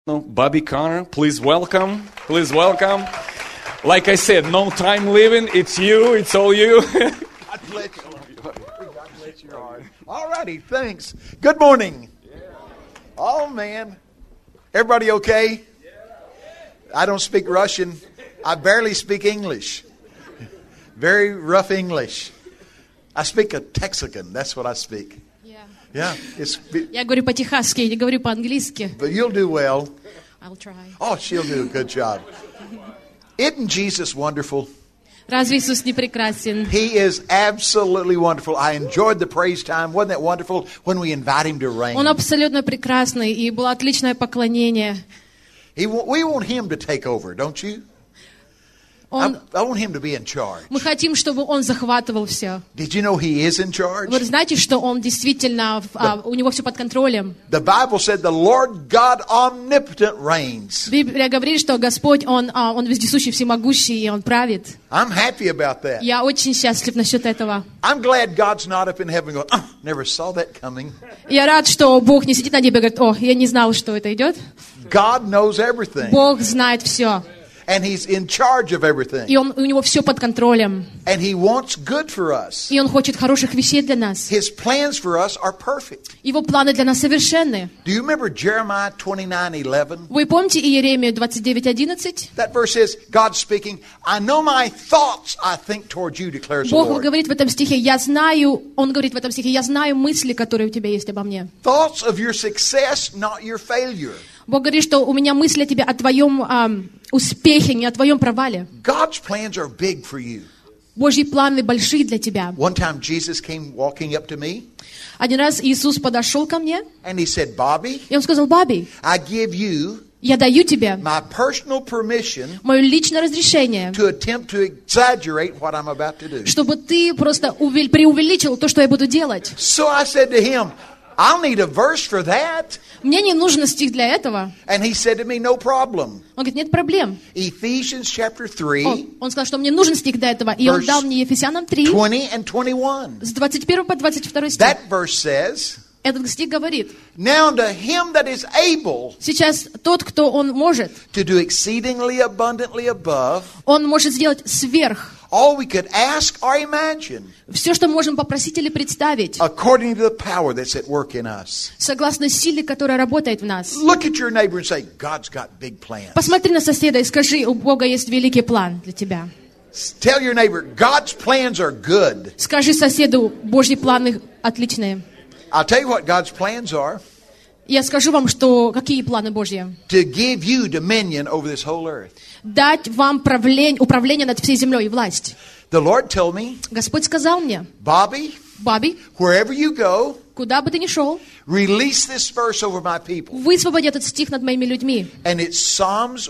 Bobby Connor, please welcome. Please welcome. Like I said, no time living. It's you. It's all you. God bless you. God bless your heart. All righty, thanks. Good morning. Oh, man. Everybody okay? I don't speak Russian. I barely speak English. Very rough English. I speak a Texican. That's what I speak. Yeah. Я говорю по-техасски, я говорю по-английски. But you'll do well. I'll try. Oh, she'll do a good job. Isn't Jesus wonderful? Разве Иисус не прекрасен? He is absolutely wonderful. I enjoyed the praise time. Wasn't that wonderful when we invite him to reign? Он абсолютно прекрасный, и было отличное поклонение. We want him to take over, don't you? I want him to be in charge. Мы хотим, чтобы он захватывал все. Did you know he is in charge? Вы знаете, что он действительно, у него все под контролем? The Bible said the Lord God omnipotent reigns. Библия говорит, что Господь, он вездесущий, всемогущий, и он правит. I'm happy about that. Я очень счастлив насчет этого. I'm glad God's not up in heaven going, never saw that coming. Я рад, что Бог не сидит на небе и говорит, я не знал, что это идет. God knows everything. Бог знает все. And he's in charge of everything. И у него все под контролем. And he wants good for us. И он хочет хороших вещей для нас. His plans for us are perfect. Его планы для нас совершенны. Do you remember Jeremiah 29:11? Вы помните Иеремию 29:11? That verse says, God speaking, I know my thoughts I think towards you, declares the Бог Lord. говорит в этом стихе, Он говорит в этом стихе, я знаю мысли, которые у тебя есть обо мне. Thoughts of your success, not your failure. Бог говорит, что у меня мысли о тебе, о твоем успехе, не о твоем провале. God's plans are big for you. Божьи планы большие для тебя. One time Jesus came walking up to me. Один раз Иисус подошел ко мне, and he said, Bobby, и он сказал, Бобби, I give you я даю тебе my personal permission мое личное разрешение, to attempt to exaggerate what I'm about to do. чтобы ты просто преувеличил то, что я буду делать. So I said to him, I'll need a verse for that. Мне не нужен стих для этого. And he said to me, no problem. Он говорит, нет проблем. Ephesians chapter 3. Он сказал, что мне нужен стих для этого. И он дал мне Ефесянам 3, 20 and 21. с 21 по 22 стих. That verse says, Этот стих говорит, now to him that is able сейчас тот, кто он может, to do exceedingly abundantly above он может сделать сверх all we could ask or imagine, все, что мы можем попросить или представить, according to the power that's at work in us. согласно силе, которая работает в нас. Look at your neighbor and say, God's got big plans. Посмотри на соседа и скажи, у Бога есть великий план для тебя. Tell your neighbor, God's plans are good. Скажи соседу, Божьи планы отличные. I'll tell you what God's plans are. Я скажу вам, что какие планы Божьи. To give you dominion over this whole earth. Дать вам управление над всей землей и власть. The Lord told me, Господь сказал мне, Bobby, wherever you go, куда бы ты ни шел, release this verse over my people. Высвободи этот стих над моими людьми. And it's Psalms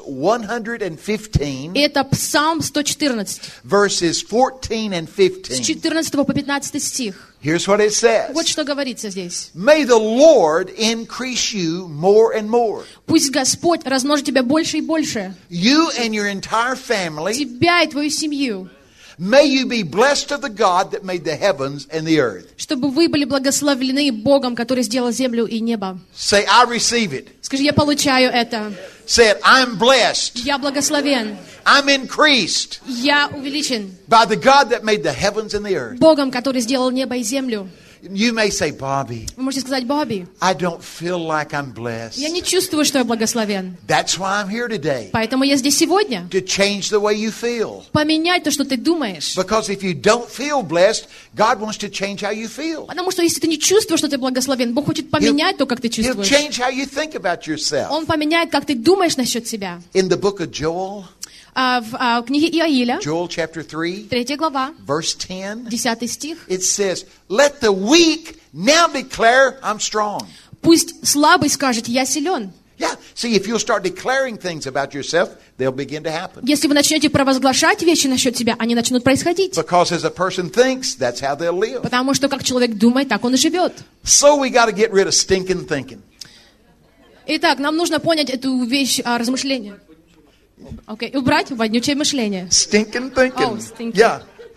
115. Это Псалм 114. Verses 14 and 15. С 14 по 15 стих. Here's what it says. Вот что говорится здесь. May the Lord increase you more and more. Пусть Господь размножит тебя больше и больше. You and your entire family. Тебя и твою семью. May you be blessed of the God that made the heavens and the earth. Чтобы вы были благословлены Богом, который сделал землю и небо. Say, I receive it. Скажи, я получаю это. Say it, I'm blessed. Я благословен. I'm increased. Я увеличен. By the God that made the heavens and the earth. Богом, который сделал небо и землю. You may say, Bobby, Вы можете сказать, Бобби, I don't feel like I'm blessed. я не чувствую, что я благословен. That's why I'm here today. Поэтому я здесь сегодня. To change the way you feel. Поменять то, что ты думаешь. Because if you don't feel blessed, God wants to change how you feel. Потому что если ты не чувствуешь, что ты благословен, Бог хочет поменять то, как ты чувствуешь. He'll change how you think about yourself. Он поменяет, как ты думаешь насчет себя. In the book of Joel, в книге Иоиля, Joel chapter 3, 3 глава, verse 10, 10 стих, it says, let the weak now declare I'm strong. Пусть слабый скажет, я силен. Yeah. See, if you'll start declaring things about yourself, they'll begin to happen. Если вы начнете провозглашать вещи насчет себя, они начнут происходить. Because as a person thinks, that's how they'll live. Потому что как человек думает, так он и живет. So we got to get rid of stinking thinking. Итак, нам нужно понять эту вещь размышления. Убрать вонючее мышление. Stinking thinking. Oh, stinking. Yeah.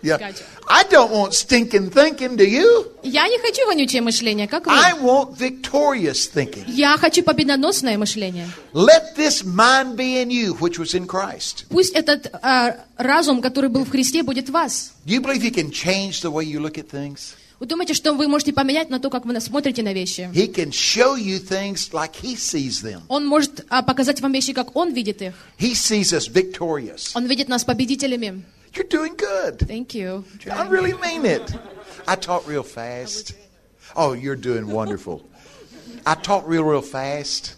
Yeah. Gotcha. I don't want stinking thinking, do you? Я не хочу вонючее мышление, как вы. I want victorious thinking. Я хочу победоносное мышление. Let this mind be in you, which was in Christ. Пусть этот разум, который был в Христе, будет в вас. Do you believe He can change the way you look at things? Вы думаете, что вы можете поменять на то, как вы смотрите на вещи? He can show you things like He sees them. Он может показать вам вещи, как Он видит их. He sees us victorious. Он видит нас победителями. You're doing good. Thank you. I really mean it. I talk real fast. Oh, you're doing wonderful. I talk real fast.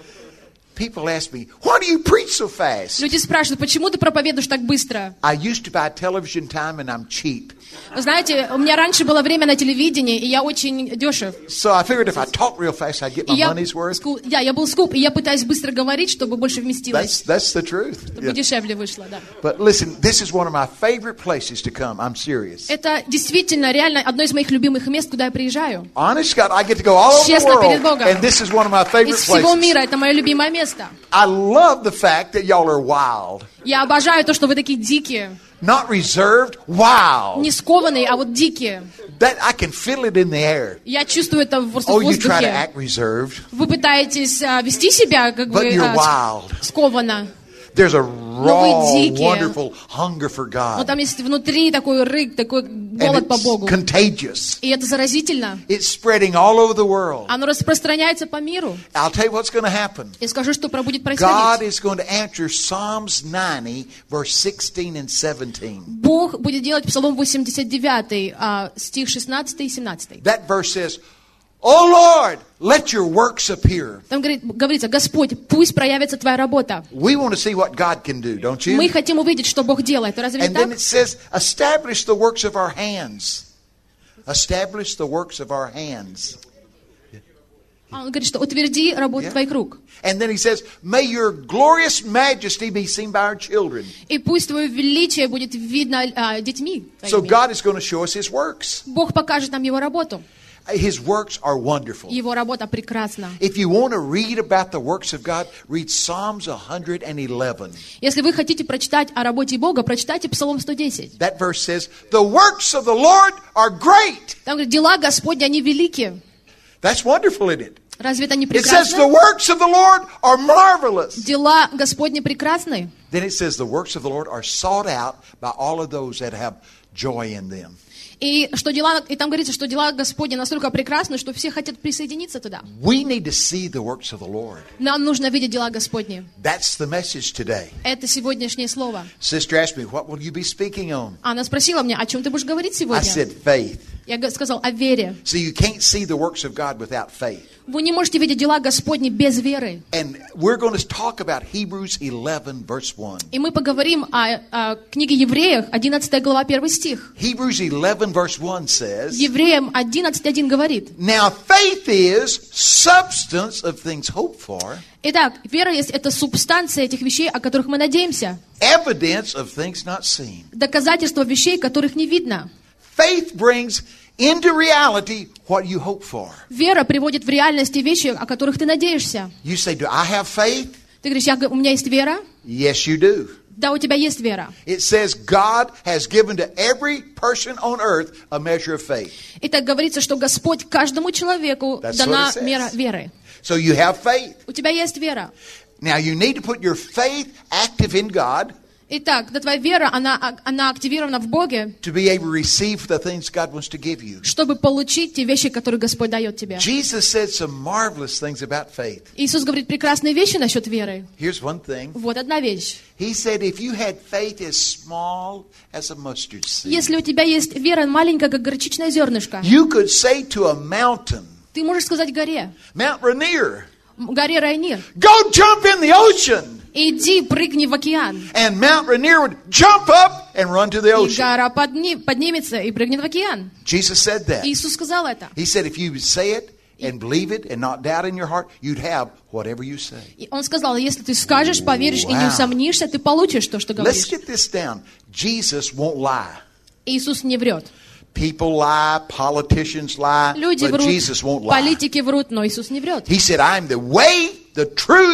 People ask me, why do you preach so fast? Люди спрашивают, почему ты проповедуешь так быстро? I used to buy television time and I'm cheap. Вы знаете, у меня раньше было время на телевидении, и я очень дешев. So I figured if I talk real fast, I'd get my money's worth. Я был скуп, и я пытаюсь быстро говорить, чтобы больше вместилось. That's the truth. Чтобы дешевле вышло, да. But listen, this is one of my favorite places to come. I'm serious. Это действительно, реально, одно из моих любимых мест, куда я приезжаю. Honest God, I get to go all over the Честно, перед world, Богом. and this is one of my favorite Из всего places. мира это мое любимое место. I love the fact that y'all are wild. Я обожаю то, что вы такие дикие. Not reserved, wild. Не скованные, а вот дикие. That I can feel it in the air. Я чувствую это в Oh, you try to воздухе. act reserved, Вы пытаетесь вести себя, как but бы you're wild. скованно. There's a raw, дикие. wonderful hunger for Но God. там есть внутри такой рык, такой And голод по it's Богу. contagious. И это заразительно. It's spreading all over the world. Оно распространяется по миру. I'll tell you what's going to happen. Я скажу, что будет God происходить. is going to answer Psalms 90, verse 16 and 17. Бог будет делать Псалом 89, стих 16 и 17. That verse says, "O Lord, let your works appear." Там говорится, Господь, пусть проявится Твоя работа. We want to see what God can do, don't you? Мы хотим увидеть, что Бог делает. Разве не And then так? it says, "Establish the works of our hands." Establish the works of our hands. Он говорит, что утверди работу Твоих рук. And then he says, "May your glorious majesty be seen by our children." И пусть Твое величие будет видно детьми So Твоими. God is going to show us His works. Бог покажет нам Его работу. His works are wonderful. Его работа прекрасна. If you want to read about the works of God, read Psalms 111. Если вы хотите прочитать о работе Бога, прочитайте Псалом 110. That verse says, "The works of the Lord are great." Там говорит, дела Господни, они велики. That's wonderful, isn't it? Разве это не It says, "The прекрасно? works of the Lord are marvelous." Дела Господни прекрасны. Then it says, "The works of the Lord are sought out by all of those that have joy in them." И там говорится, что дела Господни настолько прекрасны, что все хотят присоединиться туда. We need to see the works of the Lord. Нам нужно видеть дела Господни. That's the message today. Это сегодняшнее слово. Sister asked me, "What will you be speaking on?" Она спросила меня, о чем ты будешь говорить I сегодня? said, "Faith." Я сказал о вере. So you can't see the works of God without faith. Вы не можете видеть дела Господни без веры. And we're going to talk about Hebrews 11, verse 1. И мы поговорим о книге Евреях, 11 глава, 1 стих. Hebrews 11, verse 1 says, Евреям 11:1 говорит. "Now faith is substance of things hoped for, Итак, вера есть это субстанция этих вещей, о которых мы надеемся. evidence of things not seen." Доказательство вещей, которых не видно. Faith brings into reality what you hope for. Вера приводит в реальность те вещи, о которых ты надеешься. You say, "Do I have faith?" Ты говоришь, у меня есть вера? Yes, you do. Да, у тебя есть вера. It says God has given to every person on earth a measure of faith. И так говорится, что Господь каждому человеку That's дана what it says. мера веры. So you have faith. У тебя есть вера. Now you need to put your faith active in God Итак, да, твоя вера, она активирована в Боге, to be able to receive the things God wants to give you. чтобы получить те вещи, которые Господь дает тебе. Jesus said some marvelous things about faith. Иисус говорит прекрасные вещи насчет веры. Here's one thing. Вот одна вещь. He said, if you had faith as small as a mustard seed, Если у тебя есть вера маленькая, как горчичное зернышко, you could say to a mountain, ты можешь сказать горе, Mount Rainier, горе Райнир, go jump in the ocean. иди, прыгни в океан. And Mount Rainier would jump up and run to the И ocean. гора поднимется и прыгнет в океан. Jesus said that. Иисус сказал это. He said, if you would say it and believe it and not doubt in your heart, you'd have whatever you say. И Он сказал, если ты скажешь, поверишь и не Wow. усомнишься, ты получишь то, что Let's говоришь. get this down. Jesus won't lie. Иисус не врет. People lie, politicians lie, Люди but врут, Jesus won't lie. политики врут, но Иисус не врет. He said, I'm the way, the truth,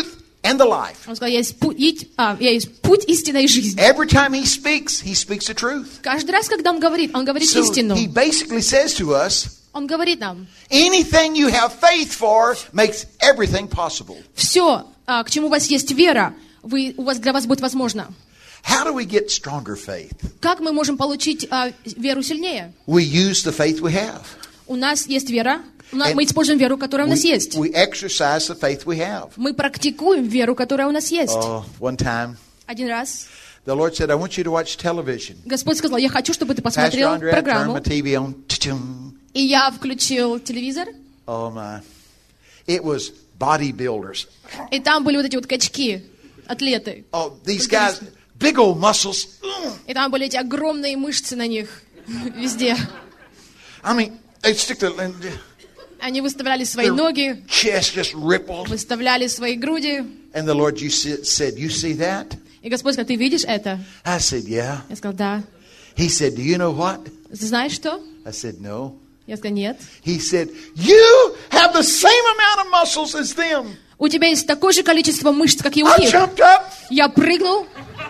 and the life. Он сказал, я есть путь, истина и жизнь. Every time he speaks the truth. Каждый раз, когда он говорит So истину. he basically says to us, Он говорит нам, anything you have faith for makes everything possible. все, к чему у вас есть вера, для вас будет возможно. How do we get stronger faith? Как мы можем получить веру сильнее? We use the faith we have. У нас есть вера, мы используем веру, которая у нас есть. We exercise the faith we have. Мы практикуем веру, которая у нас есть. One time, Один раз the Lord said, I want you to watch television. Господь сказал, я хочу, чтобы ты Pastor посмотрел Andre, I turned программу. my TV on. Cha-chung. И я включил телевизор, Oh my. It was bodybuilders. и там были вот эти вот качки, атлеты. Oh, these guys, big old muscles. И там были эти огромные мышцы на них везде. I mean, they stick the Они выставляли свои ноги, chest just rippled. выставляли свои груди. And the Lord said, you see that? И Господь сказал, ты видишь это? I said, yeah. Я сказал, да. He said, do you know what? Ты знаешь что? I said, no. Я сказал, нет. He said, you have the same amount of muscles as them. У тебя есть такое же количество мышц, как и у I них. jumped up. Я прыгнул,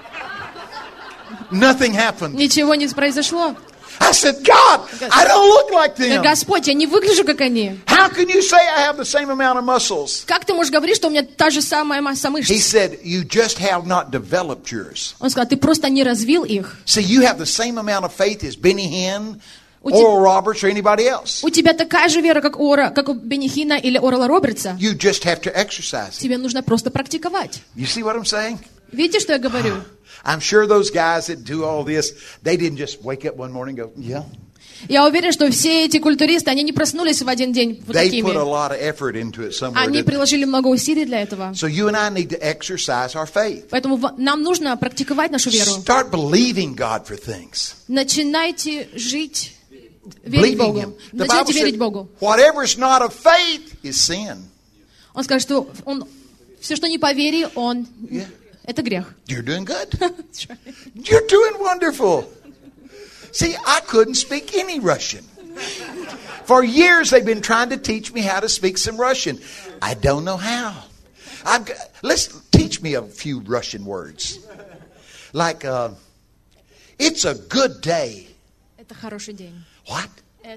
Nothing happened. ничего не произошло. I said, God, I don't look like Я, them. Господь, я не выгляжу, как они. How can you say I have the same amount of muscles? Как ты можешь говорить, что у меня та же самая масса мышц? He said, you just have not developed yours. Он сказал, ты просто не развил их. See, you have the same amount of faith as Benny Hinn, У Oral Roberts, or anybody else. У тебя такая же вера, как у Бенни Хинна или Орала Робертса. You just have to exercise it. Тебе нужно просто практиковать. You see what I'm saying? Видите, что я говорю? I'm sure those guys that do all this, they didn't just wake up one morning and go, yeah. Я уверен, что все эти культуристы, они не проснулись в один день вот They такими. put a lot of effort into it somewhere. Они didn't they? приложили много усилий для этого. So you and I need to exercise our faith. Поэтому нам нужно практиковать нашу веру. Start believing God for things. Начинайте жить, верить Believing Богу. Him. The Начинайте Bible верить said, Богу. whatever is not of faith is sin. Он скажет, что все, что не по вере, Yeah. это грех. You're doing good. You're doing wonderful. See, I couldn't speak any Russian. For years, they've been trying to teach me how to speak some Russian. I don't know how. Let's teach me a few Russian words. Like, it's a good day. Это хороший день. What?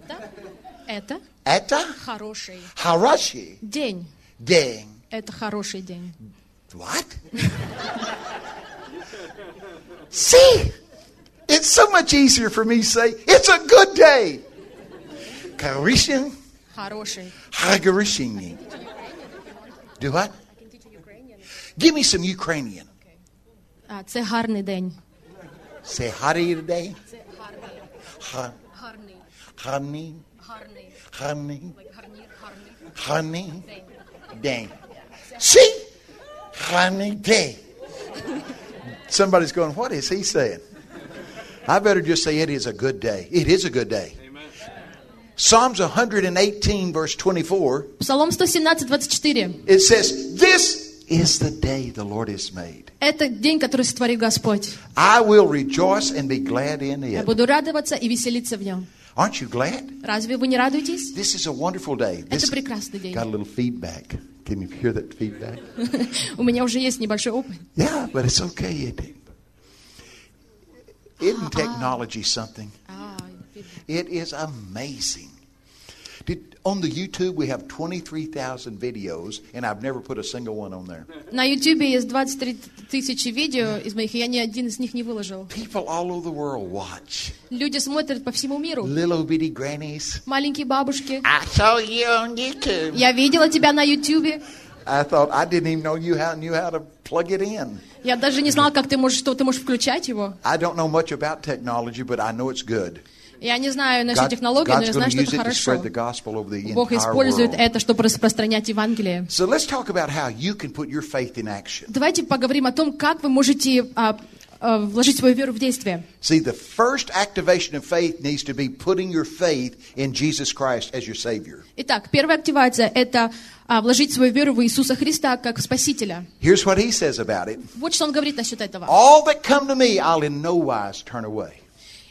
Это Это хороший хороший день. день. Это хороший день. What? See, it's so much easier for me to say, it's a good day. Хороший. Хороший. Хороший. Do what? Give me some Ukrainian. Це гарний день. Say hardy today. Це гарний. Honey. Гарний. Honey. Гарний. Honey. Day. See? Honey day. Somebody's going, what is he saying? I better just say it is a good day. It is a good day. Amen. Psalms 118 verse 24. Псалом 117, 24. It says, this is the day the Lord has made. Это день, который сотворил Господь. I will rejoice and be glad in Я it. буду радоваться и веселиться в нем. Aren't you glad? Разве вы не радуетесь? This is a wonderful day. Это прекрасный день. Got a little feedback. Can you hear that feedback? У меня уже есть небольшой опыт. Yeah, but it's okay. Isn't technology something? It is amazing. On the YouTube, we have 23,000 videos, and I've never put a single one on there. На YouTube есть 23 тысячи видео из моих, я ни один из них не выложил. People all over the world watch. Люди смотрят по всему миру. Little bitty grannies. Маленькие бабушки. I saw you on YouTube. Я видела тебя на YouTube. I thought I didn't even know you knew how to plug it in. Я даже не знала, как ты можешь включать его. I don't know much about technology, but I know it's good. Я не знаю насчет технологий, но я знаю, что это хорошо. Бог использует это, чтобы распространять Евангелие. So let's talk about how you can put your faith in action. Давайте поговорим о том, как вы можете вложить свою веру в действие. See, the first activation of faith needs to be putting your faith in Jesus Christ as your Savior. Итак, первая активация – это вложить свою веру в Иисуса Христа как Спасителя. Here's what He says about it. Вот что Он говорит насчет этого. All that come to me, I'll in no wise turn away.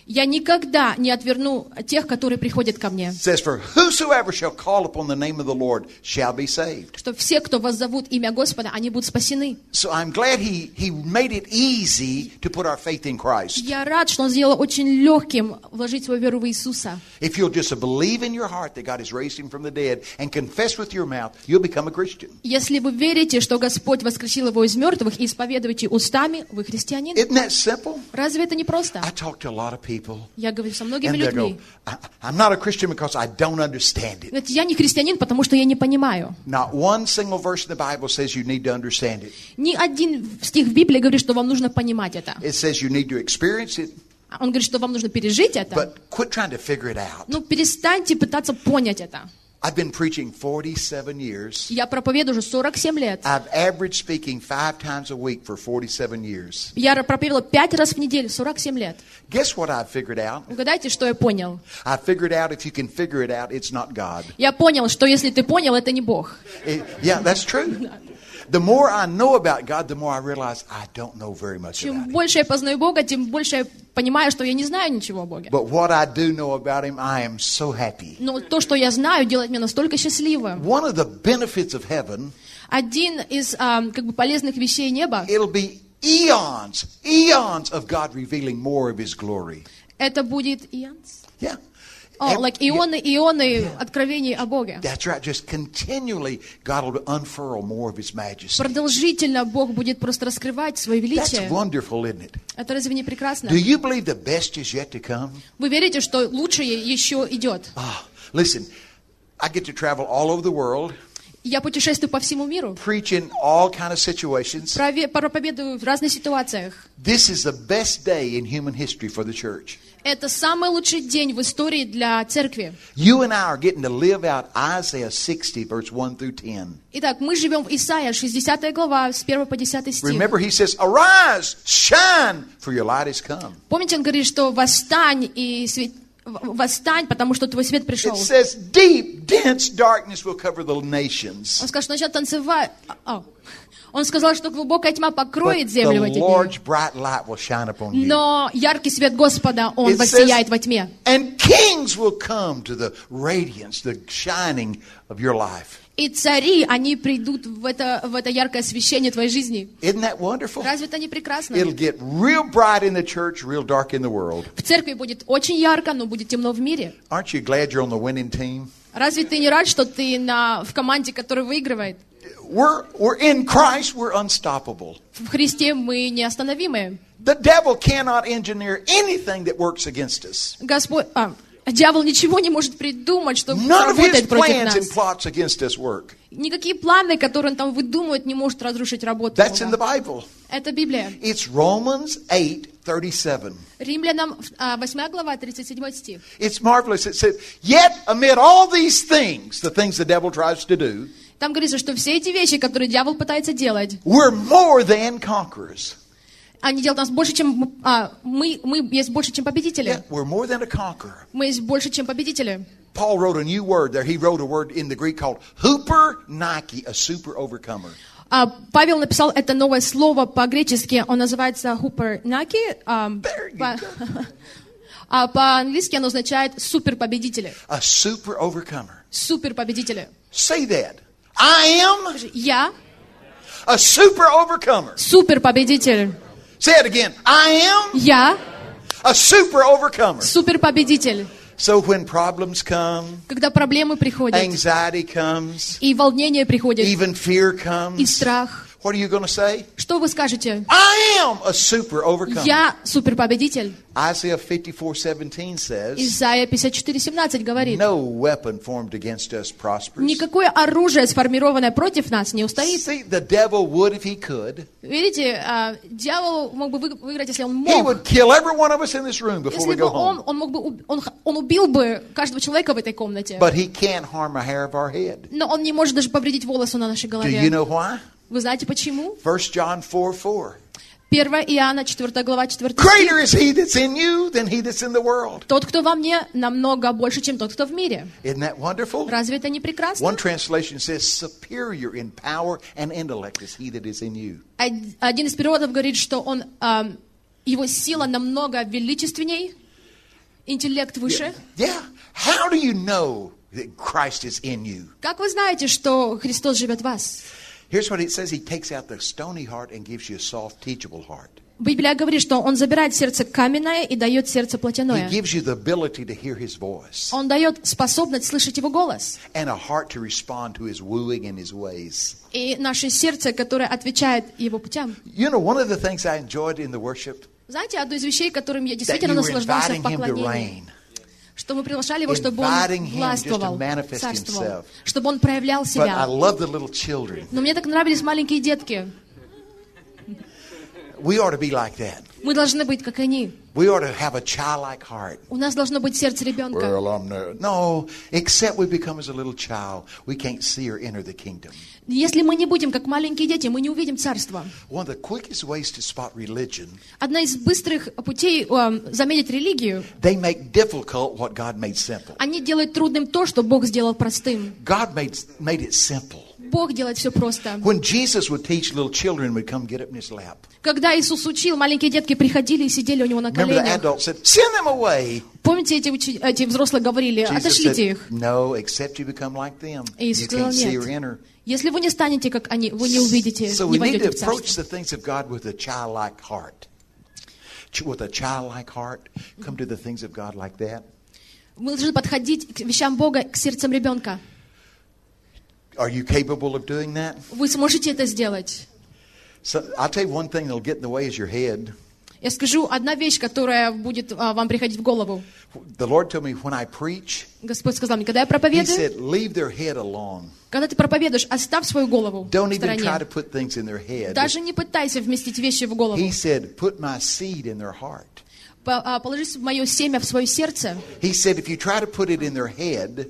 Я никогда не отверну тех, которые приходят ко мне. It says, for whosoever shall call upon the name of the Lord shall be saved. Что все, кто воззовут имя Господа, они будут спасены. So I'm glad he made it easy to put our faith in Christ. Я рад, что Он сделал очень легким вложить свою веру в Иисуса. If you'll just believe in your heart that God has raised him from the dead and confess with your mouth, you'll become a Christian. Если вы верите, что Господь воскресил его из мертвых, и исповедуете устами, вы христианин. Isn't that simple? Разве это не просто? I talk to a lot of people. Я говорю со многими And they людьми. go, I'm not a Christian because I don't understand it. Говорят, я не христианин, потому что я не понимаю. Not one single verse in the Bible says you need to understand it. Ни один стих в Библии говорит, что вам нужно понимать это. It says you need to experience it, Он говорит, что вам нужно пережить это. but quit trying to figure it out. Ну, перестаньте пытаться понять это. I've been preaching 47 years. Я проповедую уже 47 лет. I've averaged speaking 5 times a week for 47 years. Я проповедовала 5 раз в неделю, 47 лет. Guess what I've figured out? Угадайте, что я понял? I figured out if you can figure it out, it's not God. Я понял, что если ты понял, это не Бог. Yeah, that's true. The more I know about God, the more I realize I don't know very much Чем about Him. больше я познаю Бога, тем больше я понимаю, что я не знаю ничего о Боге. But what I do know about Him, I am so happy. Но то, что я знаю, делает меня настолько счастливым. One of the benefits of heaven, Один из как бы полезных вещей неба, it'll be eons of God revealing more of His glory. это будет ионс. Yeah. Like ионы откровений о Боге. That's right. Just continually, God will unfurl more of His majesty. Продолжительно Бог будет просто раскрывать свое That's величие. wonderful, isn't it? Это разве не прекрасно? Do you believe the best is yet to come? Вы верите, что лучшее еще идет? Listen, I get to travel all over the world, Я путешествую по всему миру, preach in all kind of situations. проповедую в разных ситуациях. This is the best day in human history for the church. Это самый лучший день в истории для церкви. You and I are getting to live out Isaiah 60, verse 1 through 10. Итак, мы живем в Исаия, 60 глава, с 1 по 10 стих. Remember, he says, arise, shine, for your light has come. Помните, он говорит, что восстань, восстань, потому что твой свет пришел. It says, deep, dense darkness will cover the nations. Он сказал, что начнет танцевать. Он сказал, что глубокая тьма покроет But землю в the эти Lord's дни. bright light will shine upon you. Но яркий свет Господа, Он It воссияет says, во тьме. and kings will come to the radiance, the shining of your life. И цари, они придут в это яркое освещение твоей жизни. Isn't that wonderful? Разве это не прекрасно? It'll get real bright in the church, real dark in the world. В церкви будет очень ярко, но будет темно в мире. Aren't you glad you're on the winning team? Разве ты не рад, что ты в команде, которая выигрывает? We're in Christ, we're unstoppable. В Христе мы неостановимые. The devil cannot engineer anything that works against us. Дьявол ничего не может придумать, что None of his работает против plans and нас. plots against us work. Никакие планы, которые он там выдумывает, не может разрушить работу That's in the Бога. Bible. Это Библия. It's Romans 8:37. Римлянам 8 глава, 37 стих. It's marvelous. It says, yet amid all these things, the things the devil tries to do, Там говорится, что все эти вещи, которые дьявол пытается делать, we're more than conquerors. они делают нас больше, чем... мы есть больше, чем победители. Yeah, we're more than a conqueror. Мы есть больше, чем победители. Paul wrote a new word there. He wrote a word in the Greek called huper-nike, a super overcomer. Павел написал это новое слово по-гречески. Он называется хупернаки. По-английски оно означает суперпобедители. A super overcomer. Суперпобедители. Say that. I am Я a super overcomer. суперпобедитель. Say it again. I am Я a super overcomer. суперпобедитель. So when problems come, Когда проблемы приходят, anxiety comes, и волнение приходит, even fear и comes, страх, what are you going to say? что вы скажете? I am a super overcomer. Я суперпобедитель. Isaiah 54:17 says, Исайя 54:17 говорит, no weapon formed against us prospers. никакое оружие, сформированное против нас, не устоит. See, the devil would if he could. Видите, дьявол мог бы выиграть, если он He мог. would kill every one of us in this room before we Если бы go home. он мог бы, он убил бы каждого человека в этой комнате. But he can't harm a hair of our head. Но он не может даже повредить волосы на нашей Do you голове. know why? Вы знаете почему? 1 John 4:4. 1 Иоанна 4 глава 4 стих. Greater is he that's in you than he that's in the world. Тот, кто во мне, намного больше, чем тот, кто в мире. Isn't that wonderful? Разве это не прекрасно? One translation says, superior in power and intellect is he that is in you. Один из переводов говорит, что его сила намного величественней. интеллект выше. Yeah. How do you know that Christ is in you? Как вы знаете, что Христос живет в вас? Here's what it says. He takes out the stony heart and gives you a soft, teachable heart. Библия говорит, что Он забирает сердце каменное и дает сердце He плотяное. gives you the ability to hear His voice Он дает способность слышать Его голос. and a heart to respond to His wooing and His ways. И наше сердце, которое отвечает Его путям. You know, one of the things I enjoyed in the worship, Знаете, одну из вещей, которым я that действительно you were наслаждался в inviting Him to поклонении, reign. что мы приглашали Его, чтобы Inviting Он Him властвовал, just to manifest царствовал, Himself. чтобы Он проявлял But I себя. love the little children. Но мне так нравились маленькие детки. We ought to be like that. Мы должны быть, как они. We ought to have a childlike heart. У нас должно быть сердце ребенка. No, except we become as a little child, we can't see or enter the kingdom. Если мы не будем, как маленькие дети, мы не увидим царство. One of the quickest ways to spot religion, Одна из быстрых путей заметить религию, they make difficult what God made simple. они делают трудным то, что Бог сделал простым. God made it simple. Бог делает все просто. When Jesus would teach, little children would come get up in His lap. Когда Иисус учил, маленькие детки приходили и сидели у Него на Remember, the коленях. adults said, "Send them away." Помните, эти взрослые говорили, Jesus отошлите said, их. "No, except you become like them. И Иисус You сказал, can't see or нет. enter." Если вы не станете, как они, вы не увидите, So не we need to войдете в approach царство. the things of God with a childlike heart. With a childlike heart, come to the things of God like that. Мы должны подходить к вещам Бога, к сердцам ребенка. Are you capable of doing that? Вы сможете это сделать. So I'll tell you one thing that'll get in the way is your head. Я скажу, одна вещь, которая будет вам приходить в голову. The Lord told me when I preach, Господь сказал мне, когда я He проповедую, said, leave their head alone. когда ты проповедуешь, оставь свою голову Don't в even try to стороне. put things in their head. Даже не пытайся вместить вещи в голову. He said, put my seed in their heart. Положи мое семя в свое сердце, He said, if you try to put it in their head,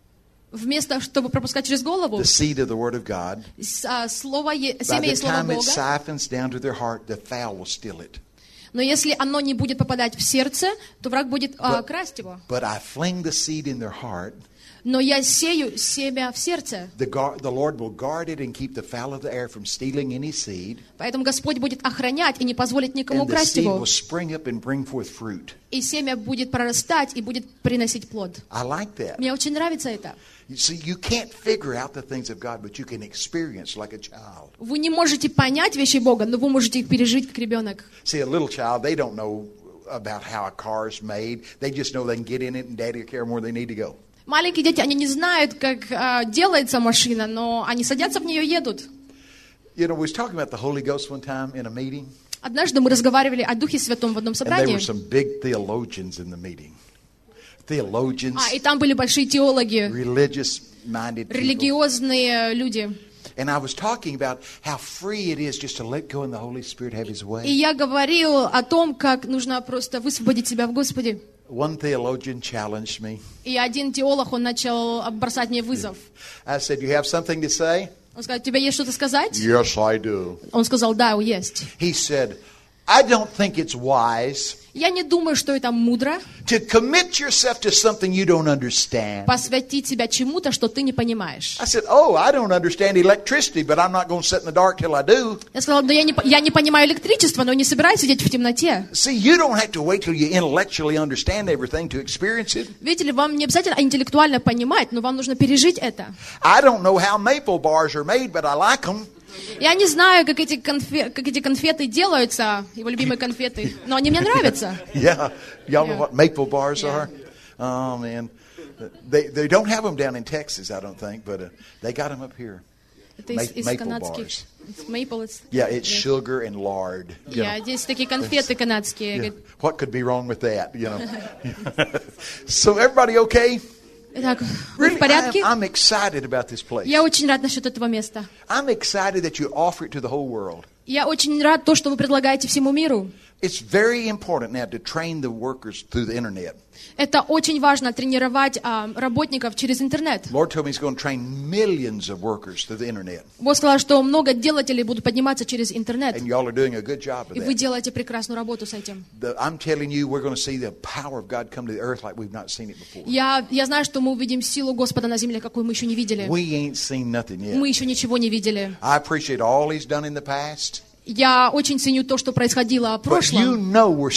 вместо, чтобы пропускать через голову, the seed of the Word of God, слово, by семя the и слово time it Бога. siphons down to their heart, the fowl will steal it. Но если оно не будет попадать в сердце, то враг будет красть его. But I fling the seed in their heart. Но я сею семя в сердце. The Lord will guard it and keep the fowl of the air from stealing any seed. Поэтому Господь будет охранять и не позволит никому And the украсть seed его. will spring up and bring forth fruit. И семя будет прорастать и будет приносить плод. I like that. Мне очень нравится это. You see, you can't figure out the things of God, but you can experience like a child. Вы не можете понять вещи Бога, но вы можете их пережить как ребенок. See, a little child, they don't know about how a car is made. They just know they can get in it and daddy will carry them where they need to go. Маленькие дети, они не знают, как делается машина, но они садятся в нее и едут. You know, we was talking about the Holy Ghost one time in a meeting, Однажды мы разговаривали о Духе Святом в одном and there собрании. were some big theologians in the meeting. Theologians, И там были большие теологи, religious-minded people. религиозные люди. And I was talking about how free it is just to let go and the Holy Spirit have His И way. я говорил о том, как нужно просто высвободить себя в Господе. One theologian challenged me. И один теолог, он начал бросать мне вызов. I said, "You have something to say?" Он сказал, у тебя есть что-то сказать? Yes, I do. Он сказал, да, есть. He said, "I don't think it's wise Я не думаю, что это мудро to commit yourself to something you don't understand." посвятить себя чему-то, что ты не понимаешь. I said, "Oh, I don't understand electricity, but I'm not going to sit in the dark till I do." Я сказала, да я не понимаю электричество, но не собираюсь сидеть в темноте. See, you don't have to wait till you intellectually understand everything to experience it. Видите ли, вам не обязательно интеллектуально понимать, но вам нужно пережить это. I don't know how maple bars are made, but I like them. Я не знаю, как эти конфеты делаются, его любимые конфеты, но они мне нравятся. Yeah, y'all know Yeah. what maple bars Yeah. are? Oh man, they don't have them down in Texas, I don't think, but they got them up here. Это из Maple канадских. bars. Maple. Yeah, it's sugar and lard. You know. Здесь такие конфеты канадские. Yeah. What could be wrong with that? You know. So everybody okay? Итак, вы в Really, порядке? I'm excited about this place. Я очень рад насчет этого места. I'm excited that you offer it to the whole world. Я очень рад то, что вы предлагаете всему миру. It's very important now to train the workers through the internet. Это очень важно тренировать работников через интернет. Lord told me He's going to train millions of workers through the internet, Бог сказал, что много делателей будут подниматься через интернет. and y'all are doing a good job of И вы that. делаете прекрасную работу с этим. I'm telling you, we're going to see the power of God come to the earth like we've not seen it before. Я знаю, что мы увидим силу Господа на земле, какую мы еще не видели. We ain't seen nothing yet. Мы еще ничего не видели. I appreciate all He's done in the past. Я очень ценю то, что происходило в прошлом. Но вы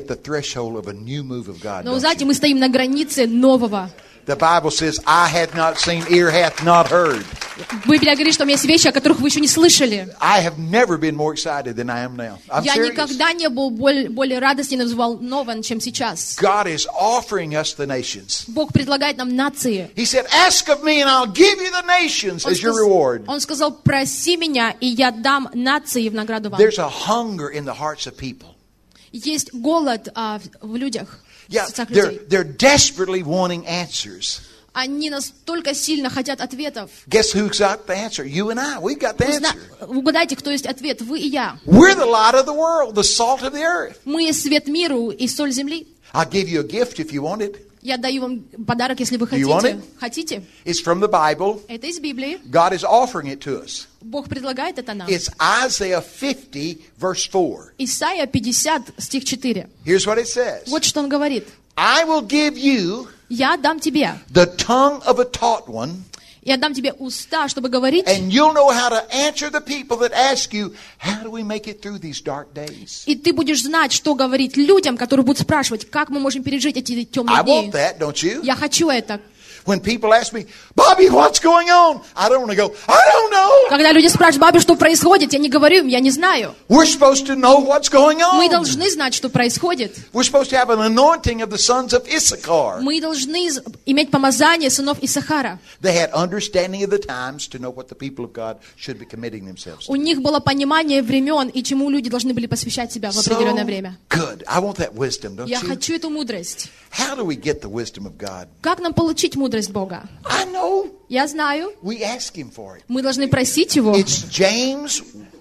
знаете, мы стоим на границе нового. The Bible says, "Eye hath not seen, ear hath not heard." Библия говорит, что у меня есть вещи, о которых вы еще не слышали. I have never been more excited than I am now. I'm Я serious. никогда не был более радостен и взволнован, чем сейчас. God is offering us the nations. Бог предлагает нам нации. He said, "Ask of me, and I'll give you the nations as your reward." Он сказал, проси меня, и я дам нации в награду вам. There's a hunger in the hearts of people. Есть голод в людях. Yeah, they're desperately wanting answers. Они настолько сильно хотят ответов. Guess who's got the answer? You and I. We've got the answer. Угадайте, кто есть ответ? Вы и я. We're the light of the world, the salt of the earth. Мы свет миру и соль земли. I'll give you a gift if you want it. Я даю вам подарок, если вы хотите. Хотите? It's from the Bible. Это из Библии. God is offering it to us. Бог предлагает это нам. It's Isaiah 50, verse 4. Исайя 50, стих 4. Here's what it says. Вот что он говорит. I will give you Я дам тебе the tongue of a taught one. Я дам тебе уста, чтобы говорить. And you'll know how to answer the people that ask you, how do we make it through these dark days? И ты будешь знать, что говорить людям, которые будут спрашивать, как мы можем пережить эти темные дни. I want that, don't you? Я хочу это. When people ask me, Bobby, what's going on? I don't want to go, I don't know. Когда люди спрашивают, Бобби, что происходит, я не говорю им, я не знаю. We're supposed to know what's going on. Мы должны знать, что происходит. We're supposed to have an anointing of the sons of Issachar. Мы должны иметь помазание сынов Исахара. They had understanding of the times to know what the people of God should be committing themselves to. У них было понимание времен и чему люди должны были посвящать себя в определенное время. Good. I want that wisdom, don't you? Я хочу эту мудрость. How do we get the wisdom of God? Как нам получить мудрость Бога? I know. Я знаю. We ask him for it. Мы должны просить Его. It's James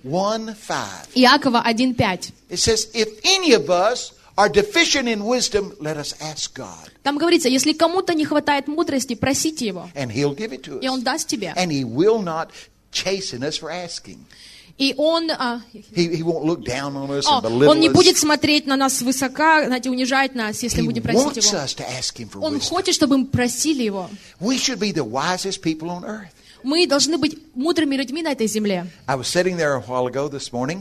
1:5. Иакова 1:5. It says, if any of us are deficient in wisdom, let us ask God. Там говорится, если кому-то не хватает мудрости, просите Его. And he'll give it to us. И Он даст тебе. And he will not chasten us for asking. И Он, he won't look down on us and belittle us. Он не будет смотреть на нас свысока, знаете, унижать нас, если мы будем просить Его. Он хочет, чтобы мы просили Его. We should be the wisest people on earth. Мы должны быть мудрыми людьми на этой земле. I was sitting there a while ago this morning.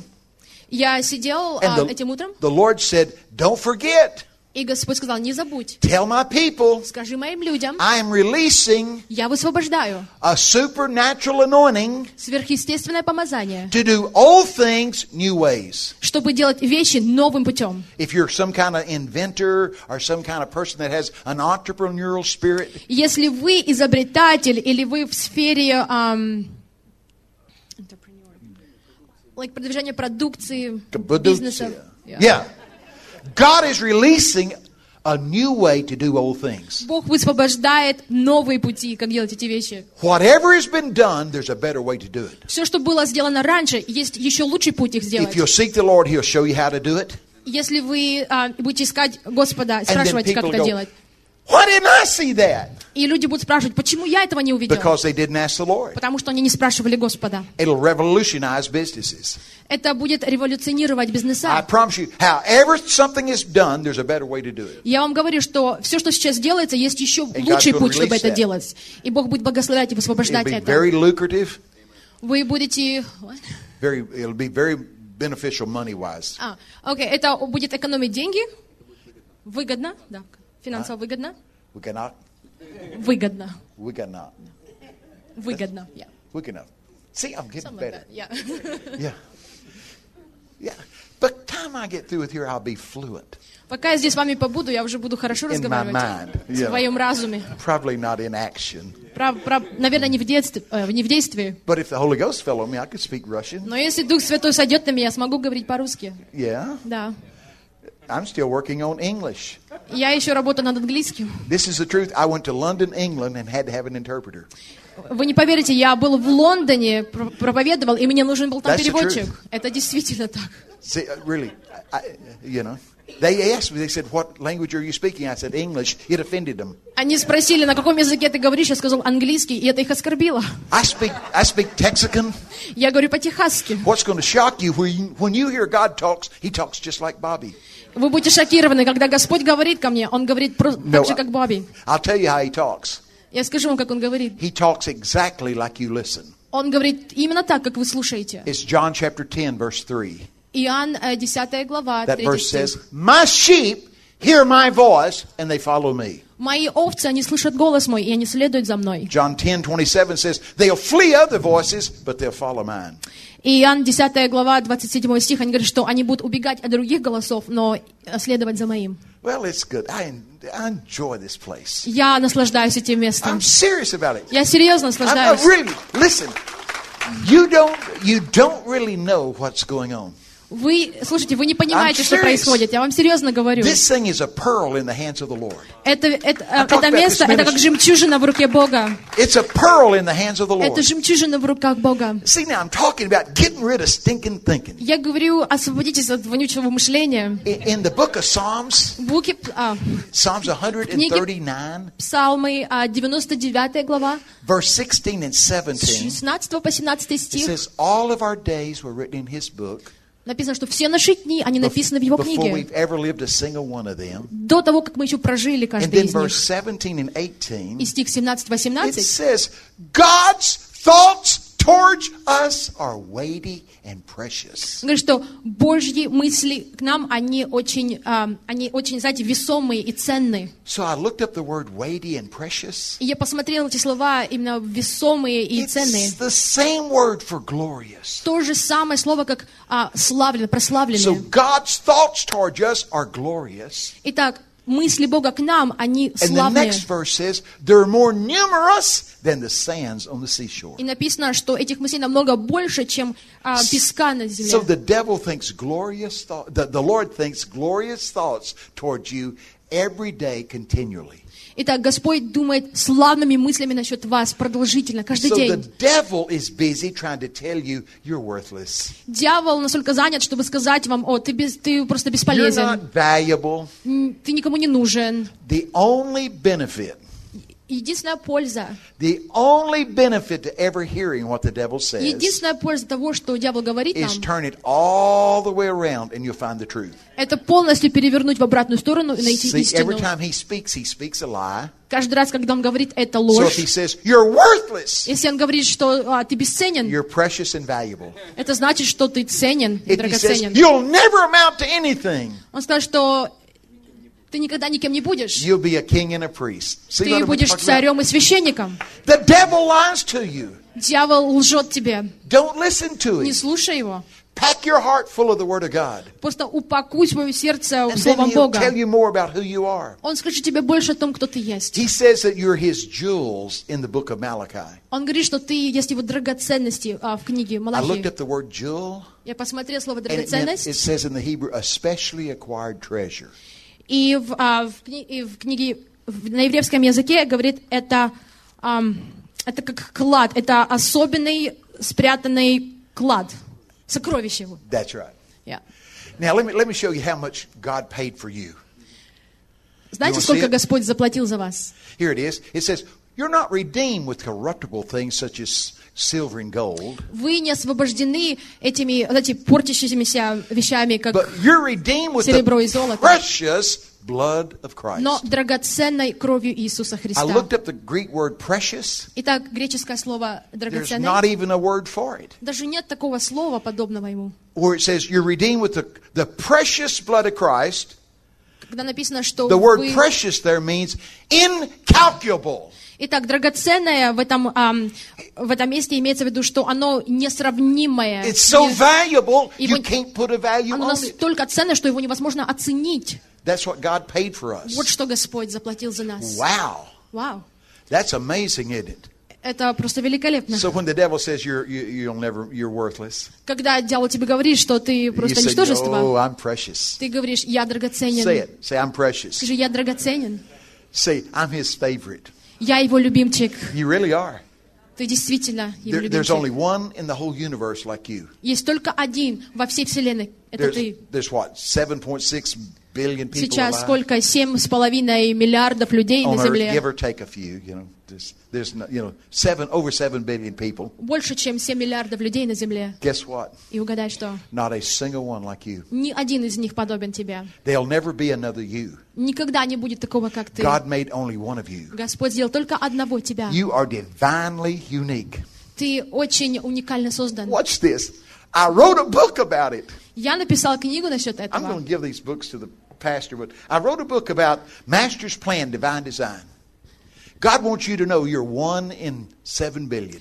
Я сидел этим утром. The Lord said, "Don't forget." И Господь сказал, не забудь. Tell my people, скажи моим людям, I am releasing я высвобождаю a supernatural anointing сверхъестественное помазание, to do all things new ways. Чтобы делать вещи новым путем. If you're some kind of inventor or some kind of person that has an entrepreneurial spirit, если вы изобретатель или вы в сфере продвижения продукции, бизнеса. Yeah. God is releasing a new way to do old things. Бог высвобождает новые пути, как делать эти вещи. Whatever has been done, there's a better way to do it. Все, что было сделано раньше, есть еще лучший путь их сделать. If you'll seek the Lord, He'll show you how to do it. Если вы будете искать Господа, спрашивать, как это делать. Why didn't I see that? И люди будут спрашивать, почему я этого не увидел? Because they didn't ask the Lord. Потому что они не спрашивали Господа. It'll revolutionize businesses. Это будет революционировать бизнеса. I promise you, however something is done, there's a better way to do it. Я вам говорю, что все, что сейчас делается, есть еще лучший путь, чтобы это делать. И Бог будет благословлять и высвобождать это. Very lucrative. Вы будете... It'll be very beneficial money-wise. Окей, это будет экономить деньги. Выгодно, да. Финансово выгодно. Выгодно. Выгодно. Выгодно. Выгодно. Yeah. Выгодно. See, I'm getting better. Yeah. Yeah. Yeah. But time I get through with here, I'll be fluent. Пока я здесь с вами побуду, я уже буду хорошо разговаривать в своем разуме. Probably not in action. Наверное, не в действии. But if the Holy Ghost fell on me, I could speak Russian. Но если Дух Святой сойдет на меня, я смогу говорить по-русски. Yeah. Да. I'm still working on English. Я еще работаю над английским. This is the truth. I went to London, England, and had to have an interpreter. Вы не поверите, я был в Лондоне, проповедовал, и мне нужен был там переводчик. Это действительно так. See, really, you know, they asked me. They said, "What language are you speaking?" I said, "English." It offended them. Они спросили, на каком языке ты говоришь? Я сказал английский, и это их оскорбило. I speak Texican. Я говорю по-техасски. What's going to shock you when you hear God talks? He talks just like Bobby. Вы будете шокированы, когда Господь говорит ко мне, Он говорит так же, как Бобби. I'll tell you how He talks. Я скажу вам, как Он говорит. He talks exactly like you listen. Он говорит именно так, как вы слушаете. It's John chapter 10, verse 3. Иоанн, 10 глава, That 3 verse стих. says, "My sheep hear my voice, and they follow me." «Мои овцы, они слышат голос мой, и они следуют за мной». John 10:27 says, "They'll flee other voices, but they'll follow mine." И Иоанн, 10 глава, 27 стих, они говорят, что они будут убегать от других голосов, но следовать за моим. Well, it's good. I enjoy this place. Я наслаждаюсь этим местом. I'm serious about it. Я серьезно I'm наслаждаюсь. really, listen, you don't really know what's going on. Вы, слушайте, вы не понимаете, что происходит. Я вам серьезно говорю. This thing is a pearl in the hands of the Lord. Это место, это как жемчужина в руке Бога. It's a pearl in the hands of the Lord. Это жемчужина в руках Бога. See, now I'm talking about getting rid of stinking thinking. Я говорю, освободитесь от вонючего мышления. In the book of Psalms, Psalms 139, Псалмы, 99 глава, verse 16 and 17, 16 по 17 it стих, says, "All of our days were written in His book, написано, что все наши дни, они написаны в Его before книге. we've ever lived a single one of them." До того, как мы еще прожили And каждый then из verse них. 17 and 18, И стих it 17-18. says, "God's thoughts towards us are weighty and precious." Говорит, что Божьи мысли к нам, они очень, знаете, весомые и ценные. So I looked up the word weighty and precious. И я посмотрела эти слова, именно весомые и ценные. It's the same word for glorious. То же самое слово, как славлен, So прославленный. God's thoughts towards us are glorious. Итак, мысли Бога к нам, они And the славные. next verse says, "They're more numerous than the sands on the seashore." И написано, что этих мыслей намного больше, чем песка на So земле. the devil thinks glorious thoughts, the Lord thinks glorious thoughts towards you every day continually. Итак, Господь думает славными мыслями насчет вас продолжительно, каждый So the день. devil is busy trying to tell you you're worthless. Дьявол настолько занят, чтобы сказать вам, ты просто You're бесполезен, not valuable. ты никому не нужен. The only benefit Единственная польза, to ever hearing what the devil says единственная польза того, что дьявол говорит is нам, turn it all the way around and you'll find the truth. это полностью перевернуть в обратную сторону и найти See, every истину. time he speaks a lie. Каждый раз, когда он говорит, это So ложь. if he says, "You're worthless," Если он говорит, что ты бесценен, you're precious and valuable. это значит, что ты ценен и If he says, драгоценен. "You'll never amount to anything," Он скажет, что ты никогда никем не будешь. you'll be a king and a priest. See what Ты I'm будешь talking about? царем и священником. The devil lies to you. Дьявол лжет тебе. Don't listen to Не him. слушай его. Pack your heart full of the Word of God. Просто упакуй свое сердце And then Словом he'll Бога. tell you more about who you are. Он скажет тебе больше о том, кто ты есть. He says that you're his jewels in the book of Malachi. Он говорит, что ты есть его драгоценности в книге I looked Малахии. up the word jewel, Я посмотрела слово and it драгоценность. says in the Hebrew, a specially acquired treasure. И в книге на еврейском языке говорит, это как клад, это особенный спрятанный клад, сокровище. That's right. Yeah. Now let me show you how much God paid for you. Знаете, You wanna сколько see it? Господь заплатил за вас? Here it is. It says, "You're not redeemed with corruptible things such as silver and gold, Вы не освобождены этими, знаете, портящимися вещами, как but you're redeemed with серебро и the золото, precious blood of Christ." но драгоценной кровью Иисуса I Христа. looked up the Greek word precious. Итак, греческое слово There's драгоценный, not even a word for it. даже нет такого слова, подобного ему. Where it says you're redeemed with the precious blood of Christ. Когда написано, что The word вы... precious there means incalculable. Итак, драгоценное в этом месте имеется в виду, что оно несравнимое. It's so valuable, Его- you can't put a value Оно on it. настолько ценно, что его невозможно оценить. That's what God paid for us. Вот что Господь заплатил за нас. Wow. Вау. That's amazing, isn't it? Это просто великолепно. So when the devil says you're worthless, Когда дьявол тебе говорит, что ты you просто say, ничтожество, "Oh, I'm precious." ты говоришь, я Say драгоценен. it. Say, "I'm precious." Скажи, я драгоценен. Say, "I'm his favorite." Я его любимчик. You really are. Ты действительно его There's only любимчик. one in the whole universe like you. Есть только один во всей вселенной. Это ты. There's what, 7.6 billion people Сейчас alive сколько? 7,5 миллиардов людей on на earth, земле. give or take a few. There's over 7 billion people. Больше, чем 7 миллиардов людей на земле. Guess what? И угадай, что? Not a single one like you. Ни один из них подобен тебе. There'll never be another you. Никогда не будет такого, как ты. God made only one of you. Господь сделал только одного тебя. You are divinely unique. Ты очень уникально создан. Watch this. I wrote a book about it. Я написал книгу насчет I'm этого. going to give these books to the pastor, but I wrote a book about Master's Plan, Divine Design. God wants you to know you're 1 in 7 billion.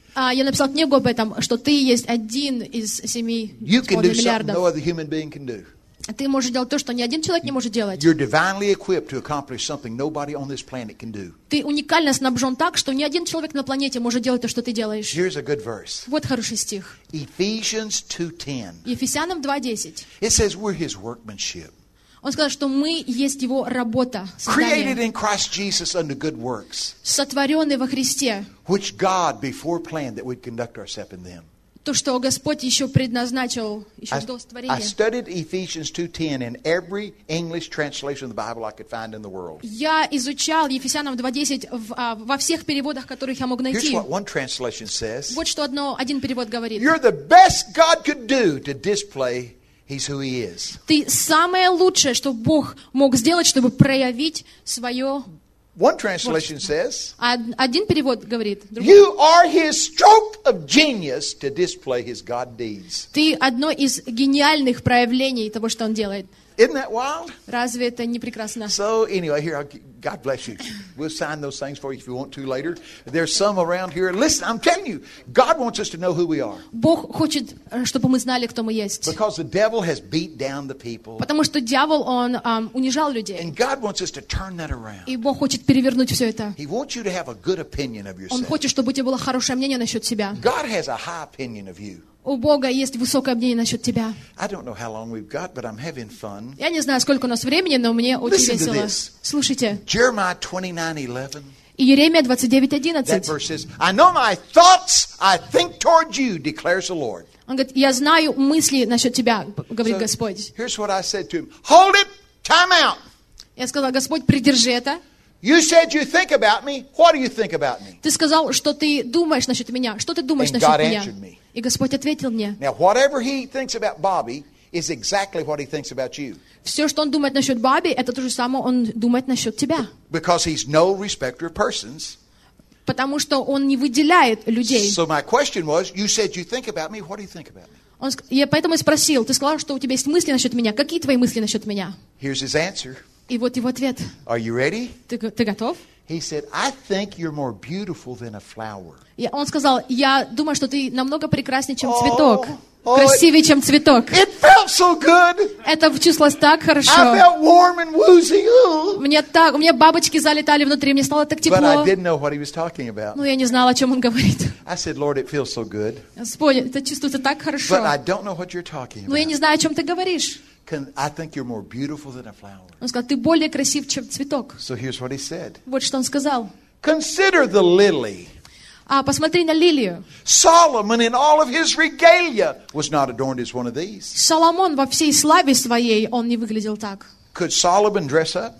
Я написал книгу об этом, что ты есть один из 7 You can do something миллиардов. no other human being can do. Ты можешь делать то, что ни один человек не может делать. You're divinely equipped to accomplish something nobody on this planet can do. Ты уникально снабжен так, что ни один человек на планете может делать то, что ты делаешь. Here's a good verse. Вот хороший стих. Ephesians 2:10. Ефесянам 2:10. It says we're his workmanship. Он сказал, что мы есть его работа, Created создание, in Christ Jesus unto good works, сотворенный во Христе. which God before planned that we'd conduct ourselves in them. То, что Господь еще предназначил, еще до I створения. studied Ephesians 2:10 in every English translation of the Bible I could find in the world. Я изучал Ефесянам 2:10 во всех переводах, которых я мог Here's найти. what one translation says. Вот что один перевод говорит. You're the best God could do to display He's who He is. Ты самое лучшее, что Бог мог сделать, чтобы проявить свое. One translation says, Один перевод говорит. Другой. you are His stroke of genius to display His God deeds. Ты одно из гениальных проявлений того, что Он делает. Isn't that wild? Разве это не прекрасно? So anyway, here, God bless you. We'll sign those things for you if you want to later. There's some around here. Listen, I'm telling you, God wants us to know who we are. Бог хочет, чтобы мы знали, кто мы есть. Because the devil has beat down the people. Потому что дьявол, он унижал людей. And God wants us to turn that around. И Бог хочет перевернуть все это. He wants you to have a good opinion of Он yourself. хочет, чтобы у тебя было хорошее мнение насчет себя. God has a high opinion of you. У Бога есть высокое мнение насчет тебя. I don't know how long we've got, but I'm having fun. Я не знаю, сколько у нас времени, но мне очень Listen to весело. this. Слушайте. Jeremiah 29:11. Иеремия That 29:11. verse says, I know my thoughts I think toward you, declares the Lord. Он говорит, я знаю мысли насчет тебя, говорит So, Господь. here's what I said to him. Hold it, time out. Я сказала, Господь, придержи это. You said you think about me. What do you think about me? Ты сказал, что ты думаешь насчет меня. Что ты думаешь And насчет God меня? answered me. И Господь ответил мне. Now, whatever he thinks about Bobby is exactly what he thinks about you. Все, что он думает насчет Баби, это то же самое он думает насчет тебя. Because he's no respecter of persons. Потому что он не выделяет людей. So my question was, you said you think about me. What do you think about me? Я поэтому и спросил, ты сказал, что у тебя есть мысли насчет меня. Какие твои мысли насчет меня? Here's his answer. И вот его ответ. Are you ready? Ты готов? He said, I think you're more beautiful than a flower. Он сказал, я думаю, что ты намного прекраснее, чем цветок. Красивее, чем цветок. It felt so good. Это чувствовалось так I хорошо. felt warm and woozy. Oh. У меня бабочки залетали внутри, мне стало так But тепло. I didn't know what he was talking about. Но я не знала, о чем он говорит. I said, Lord, it feels so good. Господь, это чувствуется так But хорошо. I don't know what you're talking Но я about. не знаю, о чем ты говоришь. I think you're more beautiful than a flower. Он сказал, ты более красив, чем цветок. So here's what he said. Вот что он сказал. Consider the lily. Посмотри на лилию. Solomon in all of his regalia was not adorned as one of these. Соломон во всей славе своей, он не выглядел так. Could Solomon dress up?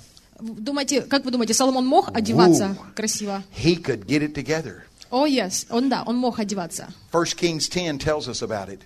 Как вы думаете, Соломон мог одеваться красиво? He could get it together. О, yes, он мог одеваться. 1 Kings 10 tells us about it.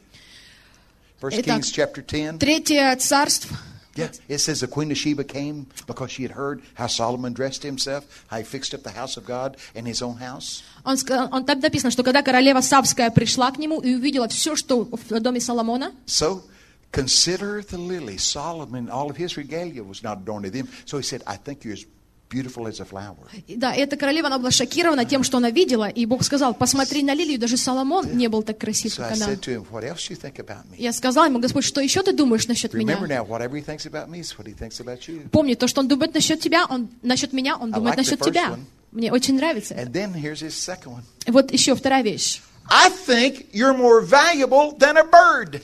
1 Kings chapter 10. Третье царство. Yeah, it says the Queen of Sheba came because she had heard how Solomon dressed himself, how he fixed up the house of God and his own house. Он там написано, что когда королева Савская пришла к нему и увидела все, что в доме Соломона. So, consider the lily. Solomon, all of his regalia was not adorned to them. So he said, I think you're as beautiful as a flower. Да, эта королева, она была шокирована тем, что она видела, и Бог сказал, посмотри на лилию, даже Соломон не был так красив, So как I она. said to him, what else do you think about me? Я сказала ему, Господь, что еще ты думаешь насчет меня? Remember now, whatever he thinks about me is what he thinks about you. Помни, то, что он думает насчет тебя, насчет меня, он думает like the насчет first тебя. one. Мне очень нравится. And then here's his second one. Вот еще вторая вещь. I think you're more valuable than a bird.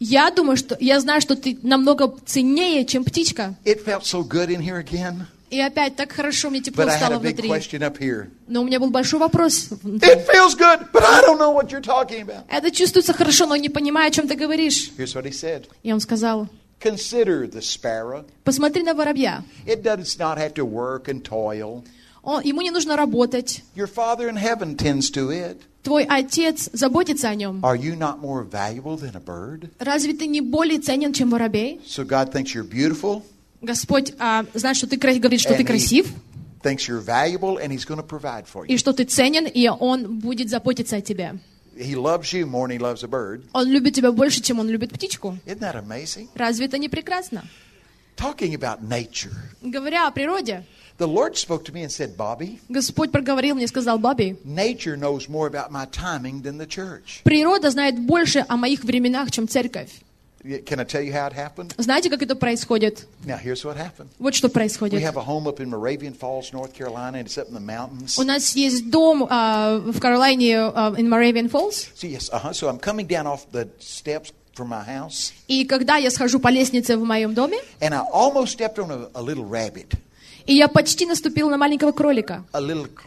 Я знаю, что ты намного ценнее, чем птичка. It felt so good in here again. И опять так хорошо мне тепло But I had стало a big внутри. question up here. Но у меня был большой вопрос. It feels good, but I don't know what you're talking about. Это чувствуется хорошо, но не понимаю, о чем ты говоришь. Here's what he said. И он сказал, Consider the sparrow. посмотри на воробья. It does not have to work and toil. Ему не нужно работать. Your Father in heaven tends to it. Твой отец заботится о нем. Are you not more valuable than a bird? Разве ты не более ценен, чем воробей? So God thinks you're beautiful. Господь знает, что ты говорит, что ты красив, Thinks you're valuable, and He's going to provide for you. и что ты ценен, и Он будет заботиться о тебе. He loves you more than he loves a bird. Он любит тебя больше, чем он любит птичку. Isn't that amazing? Разве это не прекрасно? Talking about nature. Говоря о природе, The Lord spoke to me and said, Bobby, Господь проговорил мне и сказал: Бобби, nature knows more about my timing than the church. природа знает больше о моих временах, чем церковь. Can I tell you how it happened? Знаете, как это происходит? Now, here's what happened. Вот что We происходит. have a home up in Moravian Falls, North Carolina, and it's up in the mountains. У нас есть дом в Каролайне, in Moravian Falls. So, yes, so I'm coming down off the steps from my house, И когда я схожу по лестнице в моем доме, and I almost stepped on a little rabbit. и я почти наступил на маленького кролика. A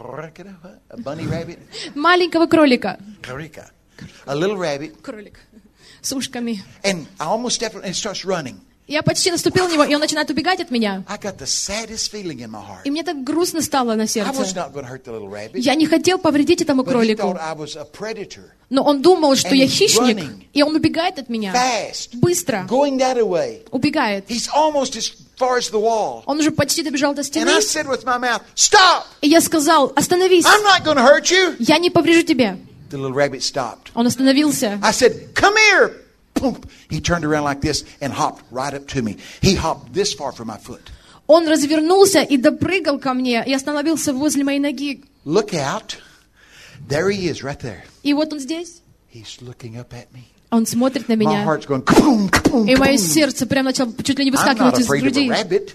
bunny rabbit? Маленького кролика. A little rabbit. Кролик. С ушками. And I almost stepped on it and it starts running. Я почти наступил на него, и он начинает убегать от меня. I got the saddest feeling in my heart. И мне так грустно стало на I was сердце. not going to hurt the little rabbit. Я не хотел повредить этому But he кролику. thought I was a predator. Но он думал, что And я he's хищник, running. и он убегает от меня. Fast. Быстро. Going that way. Убегает. He's almost as far as the wall. Он уже почти добежал до And стены. I said with my mouth, stop! И я сказал: остановись. I'm not going to hurt you. Я не поврежу тебя. The little rabbit stopped. Он остановился. I said, come here. Boom. He turned around like this and hopped right up to me. He hopped this far from my foot. Он развернулся и допрыгал ко мне, и остановился возле моей ноги. Look out. There he is right there. И вот он здесь. He's looking up at me. Он смотрит на My меня. heart's going, kaboom, kaboom, И мое kaboom. сердце прям начало чуть ли не I'm not выскакивать из afraid of a груди. rabbit,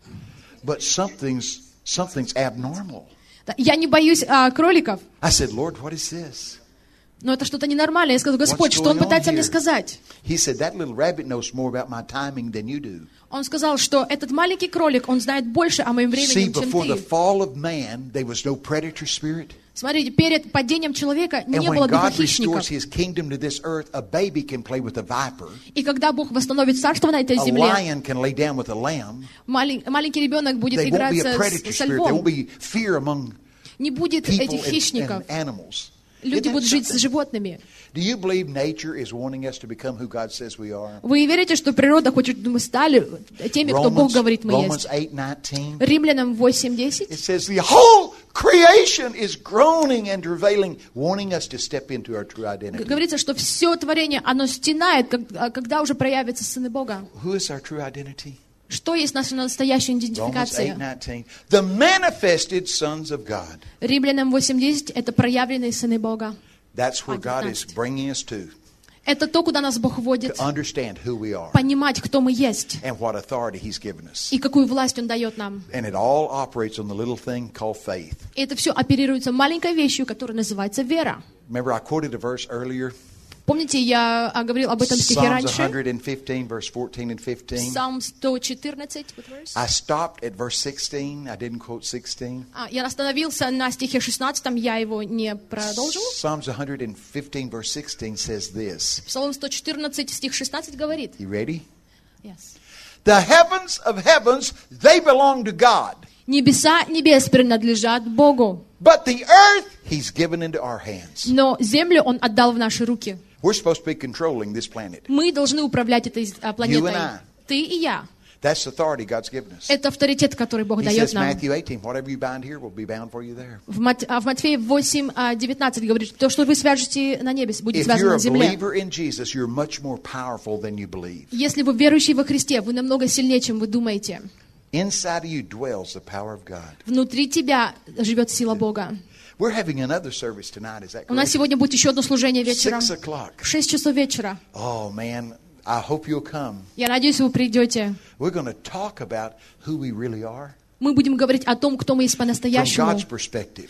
but something's abnormal. Я не боюсь кроликов, I said, Lord, what is this? но это что-то ненормальное. Я сказал: Господь, What's что он going on пытается мне here? сказать? He said, that little rabbit knows more about my timing than you do. Он сказал, что этот маленький кролик, он знает больше о моем See, времени, чем before the ты. fall of man, there was no predator spirit. Смотрите, перед падением человека And не when было духа God restores хищников. his kingdom to this earth, a baby can play with a viper. И когда Бог восстановит царство на этой A земле, lion can lay down with a lamb. маленький ребенок будет There won't be a играться predator со spirit. There won't львом. be fear among Не будет people этих хищников. and animals. Люди Isn't that будут жить с something? животными. Do you believe nature is wanting us to become who God says we are? Вы верите, что природа хочет, чтобы мы стали теми, кто Бог говорит, мы Romans есть? 8:19. Римлянам 8:10. It says the whole creation is groaning and travailing, wanting us to step into our true identity. Говорится, что все творение, оно стенает, когда уже проявятся сыны Бога. Who is our true identity? Что есть наша настоящая Romans идентификация? 8:19. The manifested sons of God. Римлянам 8:10 – это проявленные сыны Бога. That's where God is 19. bringing us to Это то, куда нас Бог водит. to understand who we are Понимать, кто мы есть and what authority He's given us. и какую власть Он дает нам. And it all operates on the little thing called faith. И это все оперируется маленькой вещью, которая называется вера. Remember, I quoted a verse earlier. Помните, я говорил об этом стихе Psalms раньше? 115, verse 14 and 15. Псалм 114. What verse? I stopped at verse 16. I didn't quote 16. Я остановился на стихе 16, я его не продолжил. Psalms 115, verse 16 says this. Псалом 114, стих 16 говорит. You ready? Yes. The heavens of heavens, they belong to God. Небеса небес принадлежат Богу, But the earth, He's given into our hands. но землю Он отдал в наши руки. We're supposed to be controlling this planet. Мы должны управлять этой You планетой. and I. Ты и я. That's the authority God's given us. Это авторитет, который Бог He дает says, нам. Matthew 18, whatever you bind here will be bound for you there. В Матфея 8:19 говорит, то, что вы свяжете на небе, будет If связано you're на a земле. believer in Jesus, you're much more powerful than you believe. Если вы верующий во Христе, вы намного сильнее, чем вы думаете. Inside of you dwells the power of God. Внутри тебя живет сила Бога. We're having another service tonight, is that У нас correct? сегодня будет еще одно служение вечером. 6 o'clock. В 6 часов вечера. Oh man, I hope you'll come. Я надеюсь, вы придете. We're going to talk about who we really are Мы будем говорить о том, кто мы есть from по-настоящему, God's perspective.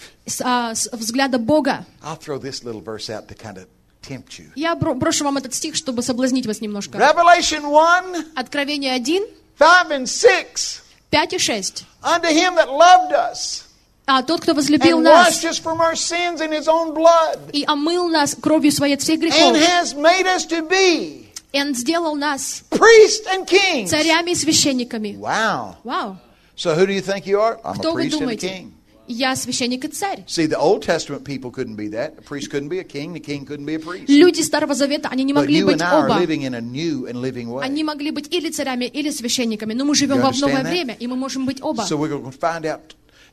с взгляда Бога. I'll throw this little verse out to kind of tempt you. Я брошу вам этот стих, чтобы соблазнить вас немножко. Revelation 1, Откровение 1, 5 and 6. 5 и 6. Unto him that loved us Тот, кто возлюбил and нас washed us from our sins in his own blood и омыл нас кровью своей от всех and грехов, has made us to be и Он сделал нас priests and kings. царями и священниками. Wow. Вау! So who do you think you are? I'm a Кто вы priest and a думаете? king. Я священник и царь. See, the Old Testament people couldn't be that. A priest couldn't be a king couldn't be a priest. Люди Старого Завета, они не But могли you быть and I are оба. living in a new and living way. Они могли быть или царями, или священниками. Но мы живем You в новое understand that? время, и мы можем быть оба. So we're going to find out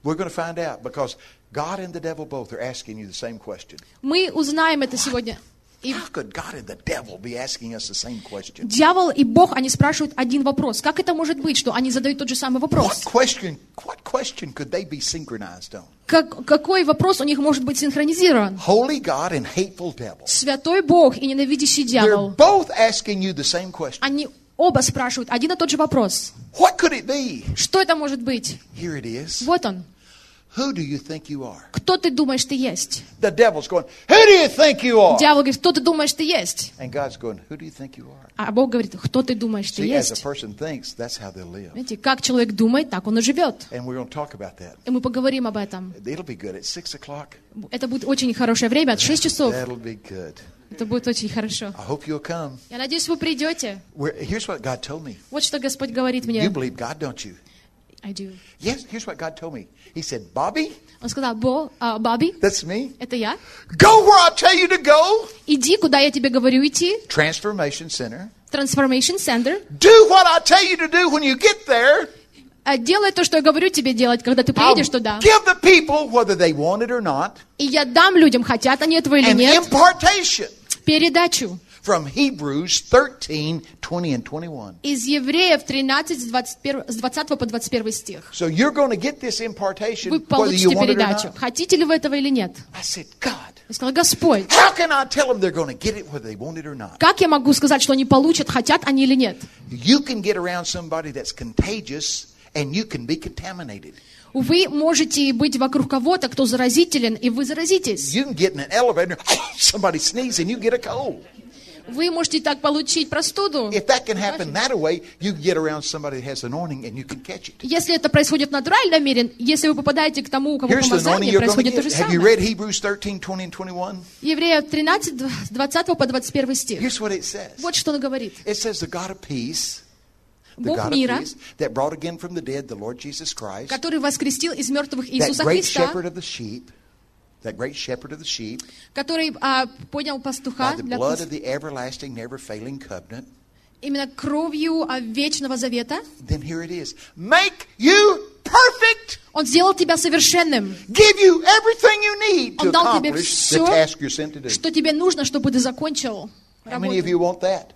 We're going to find out because God and the devil both are asking you the same question. Мы узнаем это сегодня. How could God and the devil be asking us the same question? Дьявол и Бог, они спрашивают один вопрос. Как это может быть, что они задают тот же самый вопрос? What question could they be synchronized on? Какой вопрос у них может быть синхронизирован? Holy God and hateful devil. Святой Бог и ненавидящий дьявол. They're both asking you the same question. Они оба спрашивают один и тот же вопрос. What could it be? Что это может быть? Here it is. Вот он. Who do you think you are? Кто ты думаешь, ты есть? The devil's going, who do you think you are? Дьявол говорит, кто ты думаешь, ты есть? And God's going, who do you think you are? А Бог говорит, кто ты думаешь, ты See, as a есть? person thinks, that's how they'll live. Знаете, как человек думает, так он и живет. And we're going to talk about that. И мы поговорим об этом. It'll be good at 6 o'clock. Это будет очень хорошее время, от 6 часов. That'll be good. Это будет очень хорошо. I hope you'll come. Я надеюсь, вы придете. Here's what God told me. Вот что Господь говорит мне. You believe God, don't you? I do. Yes, here's what God told me. He said, Bobby, Он сказал, Бобби, that's me. это я. Go where I tell you to go. Иди, куда я тебе говорю идти. Transformation Center. Transformation Center. Do what I tell you to do when you get there. Делай то, что я говорю тебе делать, когда ты приедешь туда. Give the people, whether they want it or not, И я дам людям, хотят они этого или an нет, impartation передачу. from Hebrews 13, 20 and 21. Из Евреев 13, с 20 по 21 стих. So you're going to get this impartation Вы whether you получите want it or передачу. not. Хотите ли вы этого или нет? I said, God, Я сказала, Господь, how can I tell them they're going to get it whether they want it or not? как я могу сказать, что они получат, хотят они или нет? You can get around somebody that's contagious and you can be contaminated. Вы можете быть вокруг кого-то, кто заразителен, и вы заразитесь. You can get in an elevator, somebody sneezes and you get a cold. Вы можете так получить простуду. If that can happen that way, you can get around somebody that has anointing and you can catch it. Если это происходит в натуральном мире, если вы попадаете к тому, у кого Here's the anointing помазание, you're going to происходит то же get. Have you самое. read Hebrews 13, 20 and 21? Евреев 13, с 20 по 21 стих. Here's what it says. Вот что он говорит. It says the God of peace, the Бог God of мира, peace that brought again from the dead the Lord Jesus Christ, который воскресил из мертвых that Иисуса great Христа, shepherd of the sheep, that great shepherd of the sheep, который поднял пастуха by the для blood of the everlasting, never failing covenant. именно кровью Вечного Завета. Then here it is. Make you perfect. Он сделал тебя совершенным. Give you everything you need to Он дал тебе accomplish the все, task you're sent to do. что тебе нужно, чтобы ты закончил How many of работу. you want that?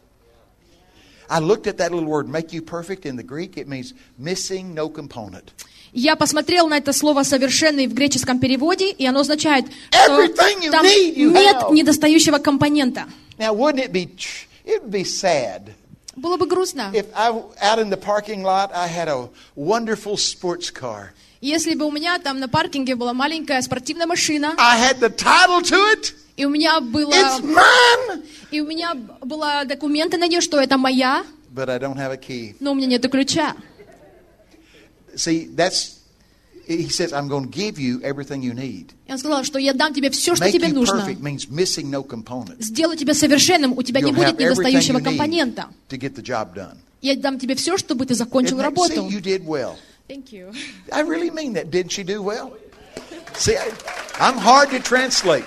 I looked at that little word, make you perfect. In the Greek, it means missing no component. Я посмотрел на это слово «совершенный» в греческом переводе, и оно означает, что там нет недостающего компонента. Now, wouldn't it be sad Было бы грустно, if out in the parking lot I had a wonderful sports car. если бы у меня там на паркинге была маленькая спортивная машина, I had the title to it. и у меня It's mine. было документы на нее, что это моя, But I don't have a key. но у меня нет ключа. See, he says, I'm going to give you everything you need. Я сказала, что я дам тебе все, что Make тебе you нужно. perfect means missing no component. Сделаю тебя совершенным, у тебя не You'll будет have everything недостающего you need компонента. to get the job done. Я дам тебе все, чтобы ты закончил See, работу. you did well. Thank you. I really mean that. Didn't she do well? See, I'm hard to translate.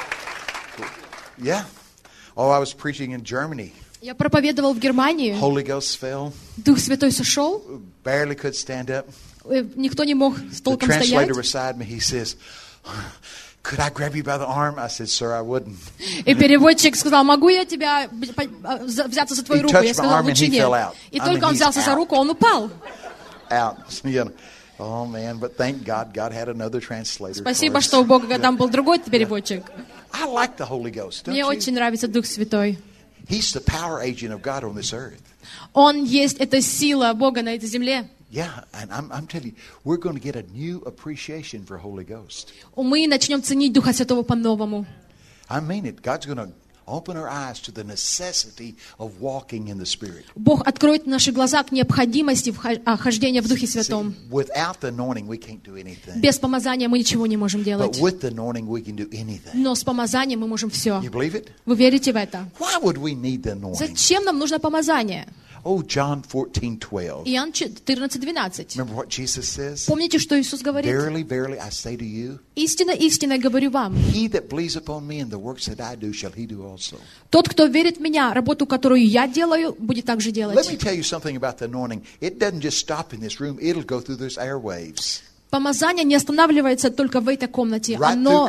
Yeah. Oh, I was preaching in Germany. Я проповедовал в Германии. Holy Ghost fell. Дух Святой сошел. Barely could stand up. Никто не мог The толком стоять. translator beside me, he says, could I grab you by the arm? I said, sir, I wouldn't. И переводчик сказал, могу я тебя взяться за твою He руку? Я touched my сказала, arm and лучше he нет. fell out. И I только mean, он he's взялся за out. руку, он упал. Out. Oh, man, but thank God, God had another translator. Спасибо, что у Бога там был другой переводчик. I like the Holy Ghost, don't Мне you? очень нравится Дух Святой. He's the power agent of God on this earth. Он есть, эта сила Бога на этой земле. Yeah, and I'm telling you, we're going to get a new appreciation for Holy Ghost. Мы начнем ценить Духа Святого по-новому. I mean it. God's going to open our eyes to the necessity of walking in the Spirit. Бог откроет наши глаза к необходимости хождения в Духе Святом. See, without the anointing, we can't do anything. Без помазания мы ничего не можем But делать. with the anointing, we can do anything. Но с помазанием мы можем все. You believe it? Вы верите в это? Why would we need the anointing? Зачем нам нужно помазание? Oh, John 14:12. Иоанн 14:12. Remember what Jesus says? Помните, что Иисус говорит? Verily, verily, I say to you, Истинно, истинно говорю вам. he that believes upon me and the works that I do shall he do also. Тот, кто верит в меня, работу, которую я делаю, будет также Let me делать. tell you something about the anointing. It doesn't just stop in this room. It'll go through those airwaves. Помазание не останавливается только в этой комнате. Оно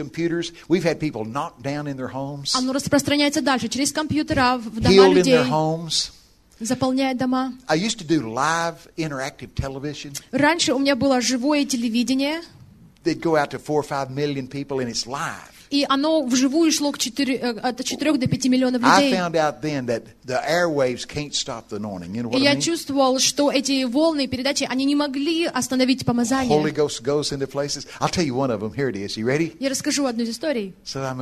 распространяется дальше, через компьютера, в дома людей, заполняет дома. Раньше у меня было живое телевидение. И оно вживую шло от 4 до 5 миллионов людей. И я чувствовал, что эти волны передачи, они не могли остановить помазание. Я расскажу одну из историй.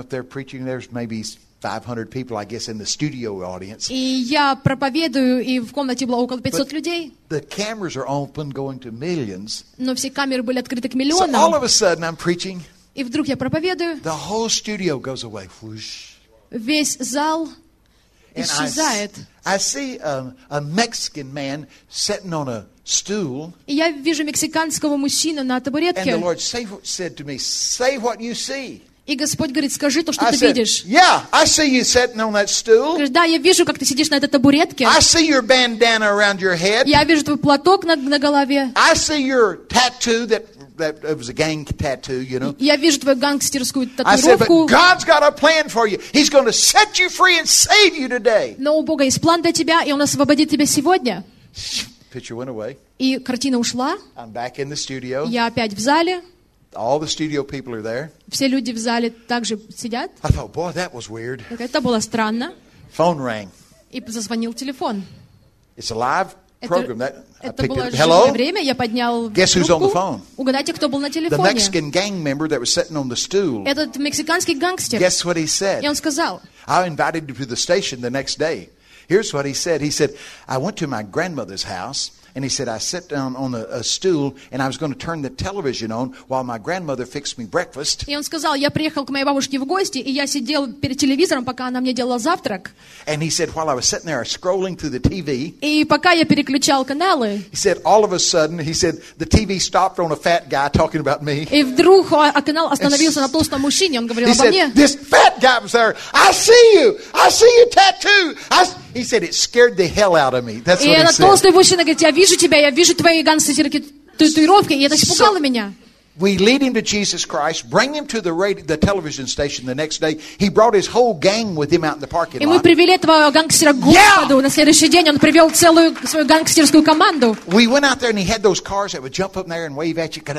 И я проповедую, и в комнате было около 500 людей. Но все камеры были открыты к миллионам. И вдруг я проповедую. Весь зал исчезает. И я вижу мексиканского мужчину на табуретке. И Господь говорит, скажи то, что ты видишь. Говорит, да, я вижу, как ты сидишь на этой табуретке. Я вижу твой платок на голове. Я вижу твою гангстерскую татуировку. Но у Бога есть план для тебя, и Он освободит тебя сегодня. И картина ушла. Я опять в зале. Все люди в зале также сидят. Это было странно. И зазвонил телефон. Это было живое время, я поднял трубку. Угадайте, кто был на телефоне? Этот мексиканский гангстер. И он сказал, Here's what he said. He said, I went to my grandmother's house, and he said, I sat down on a stool, and I was going to turn the television on while my grandmother fixed me breakfast. И он сказал, я приехал к моей бабушке в гости, и я сидел перед телевизором, пока она мне делала завтрак. And he said, while I was sitting there scrolling through the TV, и пока я переключал каналы, he said, all of a sudden, he said, the TV stopped on a fat guy talking about me. И вдруг канал остановился на толстом мужчине, он говорил обо мне. This fat guy was there. I see you tattoo. He said it scared the hell out of me. That's what he said. И этот толстый мужчина говорит, я вижу тебя, я вижу твои гангстерские татуировки, и это испугало меня. We lead him to Jesus Christ, bring him to the television station the next day. He brought his whole gang with him out in the parking lot. И мы привели этого гангстера к Господу. На следующий день он привел целую свою гангстерскую команду. We went out there and he had those cars that would jump up there and wave at you.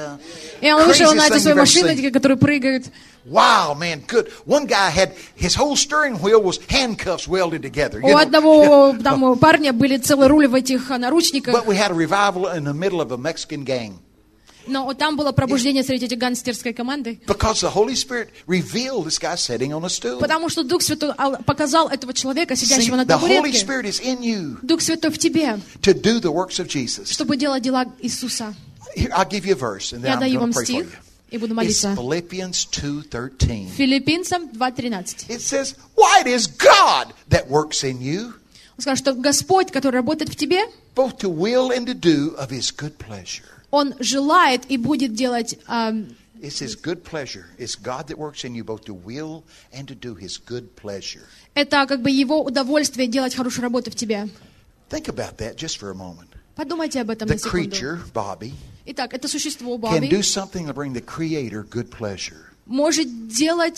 И он вышел на эти свои машины, которые прыгают. Wow, man, good. One guy had his whole steering wheel was handcuffs welded together. У одного там парня были целый руль в этих наручниках. But we had a revival in the middle of a Mexican gang. Но там было пробуждение среди этих гангстерской команды. Because the Holy Spirit revealed this guy sitting on a stool. Потому что Дух Святой показал этого человека, сидящего на табуретке. The Holy Spirit is in you. Дух Святой в тебе. To do the works of Jesus. Чтобы делать дела Иисуса. I'll give you a verse, and then Я I'm даю going вам to pray for you. стих и буду молиться. It's Philippians 2:13. Филиппийцам 2:13. It says, "Why it is God that works in you." Он сказал, что Господь, который работает в тебе, both to will and to do of His good pleasure. Он желает и будет делать. It's His good pleasure. It's God that works in you both to will and to do His good pleasure. Это как бы Его удовольствие делать хорошую работу в тебе. Think about that just for a moment. Подумайте об этом на секунду. The creature, Bobby, Итак, это существо can Бобби do something to bring the Creator good pleasure. Может делать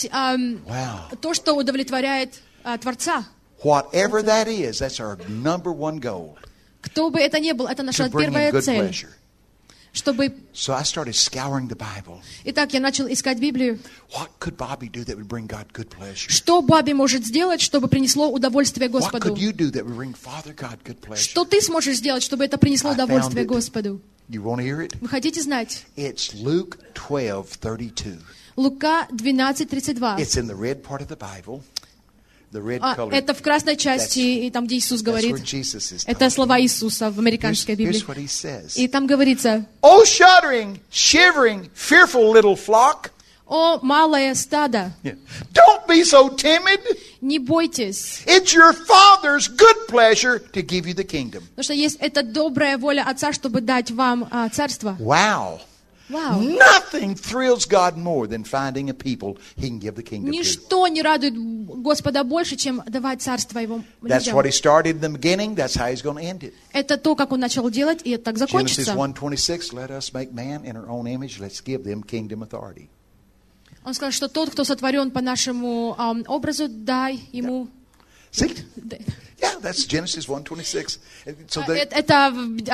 то, что удовлетворяет Творца. Whatever that is, that's our number one goal. Кто бы это ни был, это наша первая цель. Чтобы... So I started scouring the Bible. Итак, я начал искать Библию. What could Bobby do that would bring God good pleasure? Что Бобби может сделать, чтобы принесло удовольствие Господу? What could you do that would bring Father God good pleasure? Что ты сможешь сделать, чтобы это принесло удовольствие Господу? You want to hear it? Вы хотите знать? It's Luke 12:32. Лука 12:32. It's in the red part of the Bible. The red color. Это в красной части, и там, где Иисус говорит. Это слова Иисуса в американской Библии. И там говорится: "Oh, shuddering, shivering, fearful little flock." О, малое стадо. Don't be so timid. Не бойтесь. It's your Father's good pleasure to give you the kingdom. Потому что есть эта добрая воля Отца, чтобы дать вам царство. Wow. Wow. Nothing thrills God more than finding a people He can give the kingdom to. Ничто не радует Господа больше, чем давать царство Его That's людям. what He started in the beginning. That's how He's going to end it. Это то, как Он начал делать, и это так закончится. Genesis 1:26. Let us make man in our own image. Let's give them kingdom authority. Он сказал, что тот, кто сотворен по нашему образу, дай ему. See? Yeah, that's Genesis 1:26. So это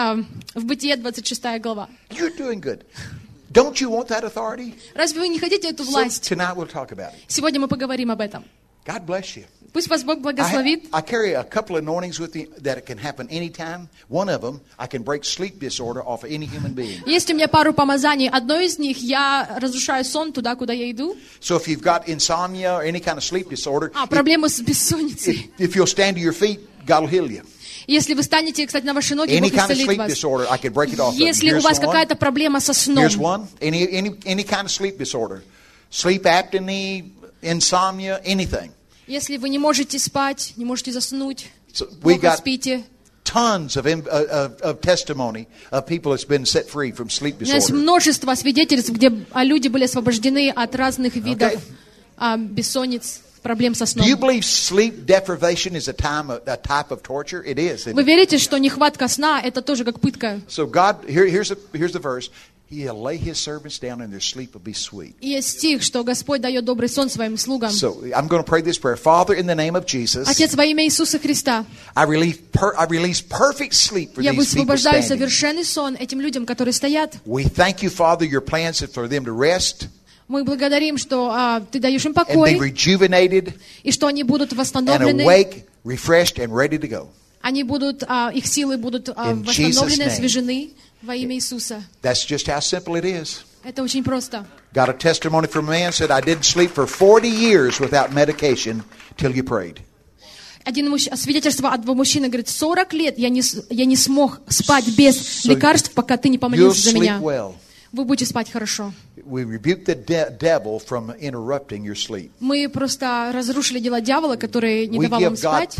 в Бытие 26 глава. You're doing good. Don't you want that authority? Разве вы не хотите эту власть? So tonight we'll talk about it. Сегодня мы поговорим об этом. God bless you. Пусть вас Бог благословит. I carry a couple of anointings with me that it can happen anytime. One of them, I can break sleep disorder off of any human being. Есть у меня пару помазаний. Одно из них, я разрушаю сон туда, куда я иду. So if you've got insomnia or any kind of sleep disorder, проблемы с бессонницей. If you'll stand to your feet, God will heal you. Если вы станете, кстати, на ваши ноги, Бог исцелит вас. Если у вас какая-то проблема со сном. Here's one. Any kind of sleep disorder. Sleep apnea, insomnia, anything. Если вы не можете спать, не можете заснуть, плохо спите. Tons of testimony of people that's been set free from sleep disorder. Есть множество свидетельств, где люди были освобождены от разных видов бессонниц, проблем со сном. Do you believe sleep deprivation is a type of torture? It is. Вы верите, что нехватка сна это тоже как пытка? So God, here's the verse. He'll lay His servants down and their sleep will be sweet. Есть стих, что Господь дает добрый сон своим слугам. So I'm going to pray this prayer. Father, in the name of Jesus, Отец, во имя Иисуса Христа, I release perfect sleep for these people standing. Я высвобождаю совершенный сон этим людям, которые стоят. We thank you, Father, your plans are for them to rest. Мы благодарим, что Ты даешь им покой, и что они будут восстановлены, refreshed and ready to go. Они будут, их силы будут восстановлены, освежены во имя Иисуса. That's just how simple it is. Это очень просто. Got a testimony from a man said, I didn't sleep for 40 years without medication till you prayed. Один свидетельство от двух мужчин говорит, 40 лет я не смог спать без лекарств, пока ты не помолился за меня. Вы будете спать хорошо. We rebuke the devil from interrupting your sleep. Мы просто разрушили дела дьявола, который не давал вам спать.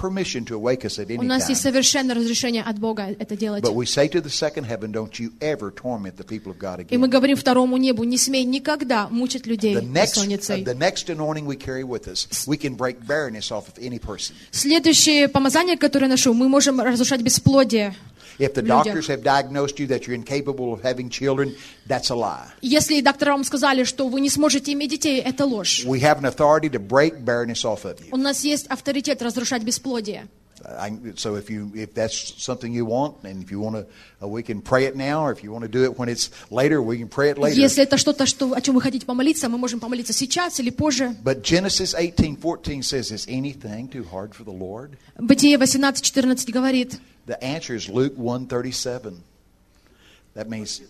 У нас есть совершенное разрешение от Бога это делать. But we say to the second heaven, don't you ever torment the people of God again. И мы говорим второму небу, не смей никогда мучить людей бессонницей. The next anointing we carry with us, we can break barrenness off of any person. Следующее помазание, которое я ношу, мы можем разрушать бесплодие. If the doctors have diagnosed you that you're incapable of having children, that's a lie. Если доктора вам сказали, что вы не сможете иметь детей, это ложь. We have an authority to break barrenness off of you. У нас есть авторитет разрушать бесплодие. So if that's something you want, and if you want to, we can pray it now, or if you want to do it when it's later, we can pray it later. Если это что-то, о чем вы хотите помолиться, мы можем помолиться сейчас или позже. But Genesis 18:14 says, "Is anything too hard for the Lord?" Бытие 18:14 говорит. The answer is Luke 1:37. That means,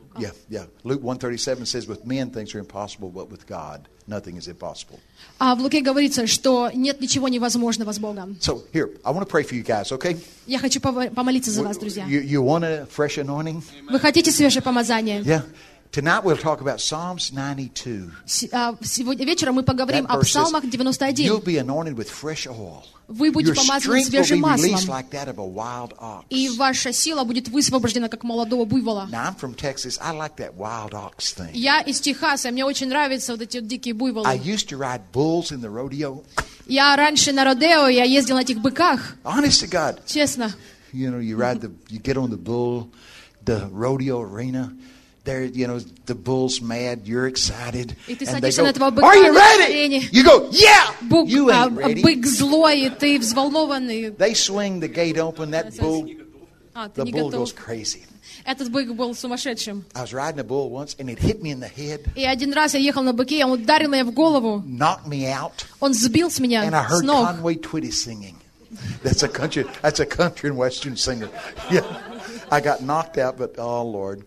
Luke 1:37 says, "With men things are impossible, but with God nothing is impossible." А в Луке говорится, что нет ничего невозможного с Богом. So here, I want to pray for you guys, okay? Я хочу помолиться за вас, друзья. You want a fresh anointing? Вы хотите свежее помазание? Yeah. Tonight we'll talk about Psalms 92. Сегодня вечером мы поговорим о Псалмах 91. You'll be anointed with fresh oil. Вы будете помазаны свежим маслом. Like that of a wild ox. И ваша сила будет высвобождена, как молодого буйвола. Now I'm from Texas. I like that wild ox thing. Я из Техаса, мне очень нравятся вот эти вот дикие буйволы. I used to ride bulls in the rodeo. Я раньше на родео, я ездил на этих быках. Honest to God. Честно. You know, you get on the bull, the rodeo arena. There, the bull's mad, you're excited. И ты садишься на этого быка. Are you ready? You go, yeah! You ain't ready. Бык злой, и ты взволнованный. They swing the gate open, that bull, the bull goes crazy. Этот бык был сумасшедшим. I was riding a bull once, and it hit me in the head. И один раз я ехал на быке, он ударил меня в голову. Knocked me out. Он сбил с меня and I heard с ног. Conway Twitty singing. That's a country and western singer. Yeah, I got knocked out, but oh Lord.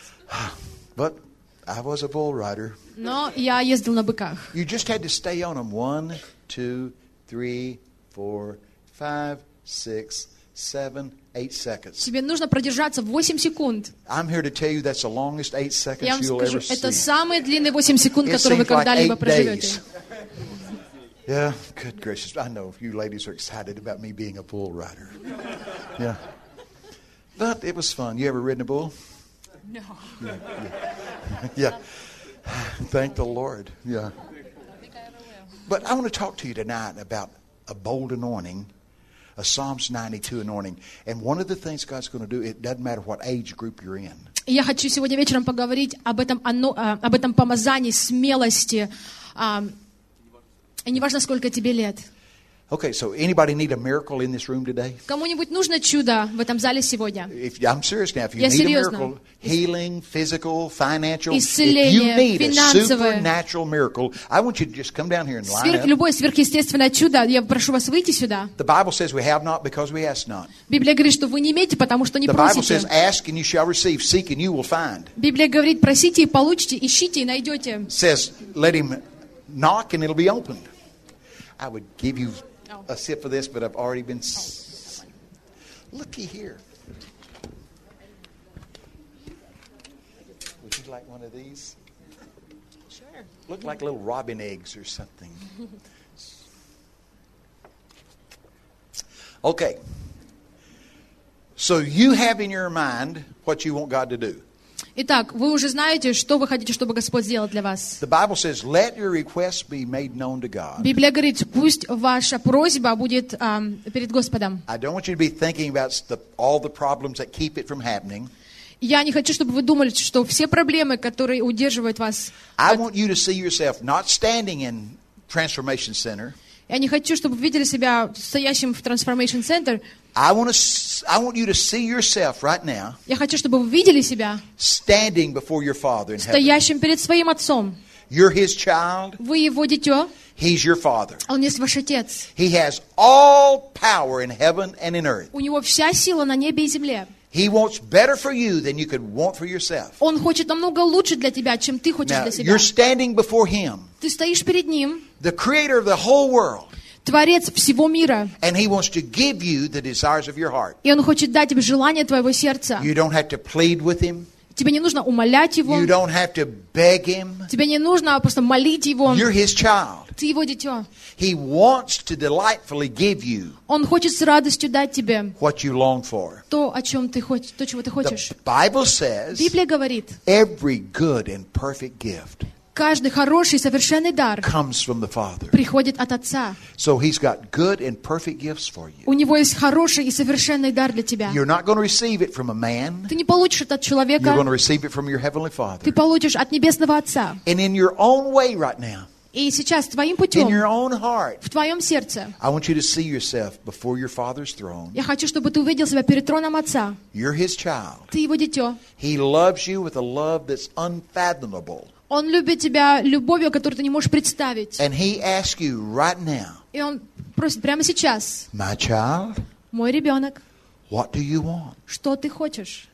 But I was a bull rider. Но я ездил на быках. You just had to stay on them 1, 2, 3, 4, 5, 6, 7, 8 seconds. Тебе нужно продержаться 8 секунд. I'm here to tell you that's the longest 8 seconds you'll ever see. Это самые длинные 8 секунд, которые вы когда-либо проживете. Yeah, good gracious. I know you ladies are excited about me being a bull rider. Yeah. But it was fun. You ever ridden a bull? No. Yeah. Yeah. Thank the Lord. Yeah. But I want to talk to you tonight about a bold anointing, a Psalms 92 anointing. And one of the things God's going to do, it doesn't matter what age group you're in. Я хочу сегодня вечером поговорить об этом помазании, смелости. И неважно, сколько тебе лет. Okay, so anybody need a miracle in this room today? Кому-нибудь нужно чудо в этом зале сегодня? I'm serious now. If you Я need серьезно. a miracle, healing, physical, financial, Исцеление, if you need a финансовое. supernatural miracle, I want you to just come down here and line up. Любое сверхъестественное чудо, я прошу вас выйти сюда. The Bible says we have not because we ask not. Библия говорит, что вы не имеете, потому что не The Bible просите. says ask and you shall receive, seek and you will find. Библия говорит, просите и получите, ищите и найдете. Says let him knock and it'll be opened. I would give you a sip of this, but I've already been. Looky here. Would you like one of these? Sure. Look like little robin eggs or something. Okay. So you have in your mind what you want God to do. Итак, вы уже знаете, что вы хотите, чтобы Господь сделал для вас. The Bible says, "Let your requests be made known to God." Библия говорит, пусть ваша просьба будет перед Господом. I don't want you to be thinking about all the problems that keep it from happening. Я не хочу, чтобы вы думали, что все проблемы, которые удерживают вас. I want you to see yourself not standing in Transformation Center. Я не хочу, чтобы вы видели себя стоящим в Transformation Center. I want you to see yourself right now. Я хочу, чтобы вы видели себя standing before your Father in heaven. стоящим перед своим Отцом. You're His child. Вы Его дитё. He's your Father. Он есть ваш Отец. He has all power in heaven and in earth. У Него вся сила на небе и земле. He wants better for you than you could want for yourself. Он хочет намного лучше для тебя, чем ты хочешь Now, для себя. you're standing before Him, Ты стоишь перед Ним, the Creator of the whole world, Творец всего мира, and He wants to give you the desires of your heart. и Он хочет дать тебе желание твоего сердца. You don't have to plead with Him. Тебе не нужно умолять Его. You don't have to beg Him. Тебе не нужно просто молить Его. You're His child. Ты Его дитё. He wants to delightfully give you Он хочет с радостью дать тебе what you long for. то, о чем ты хочешь, то, чего ты хочешь. The Bible says Библия говорит, every good and perfect gift каждый хороший, совершенный дар comes from the Father. приходит от Отца. So He's got good and perfect gifts for you. У Него есть хороший и совершенный дар для тебя. You're not going to receive it from a man. Ты не получишь это от You're going человека, to receive it from your Heavenly Father. ты получишь от Небесного Отца. And in your own way right now, И сейчас твоим in путем, your own heart, в твоем сердце, I want you to see yourself before your Father's throne. я хочу, чтобы ты увидел себя перед троном Отца. You're His child. Ты Его дитё. He loves you with a love that's unfathomable. Он любит тебя любовью, которую ты не можешь представить. And He asks you right now, И Он просит прямо сейчас, my child, мой ребенок, what do you want? что ты хочешь?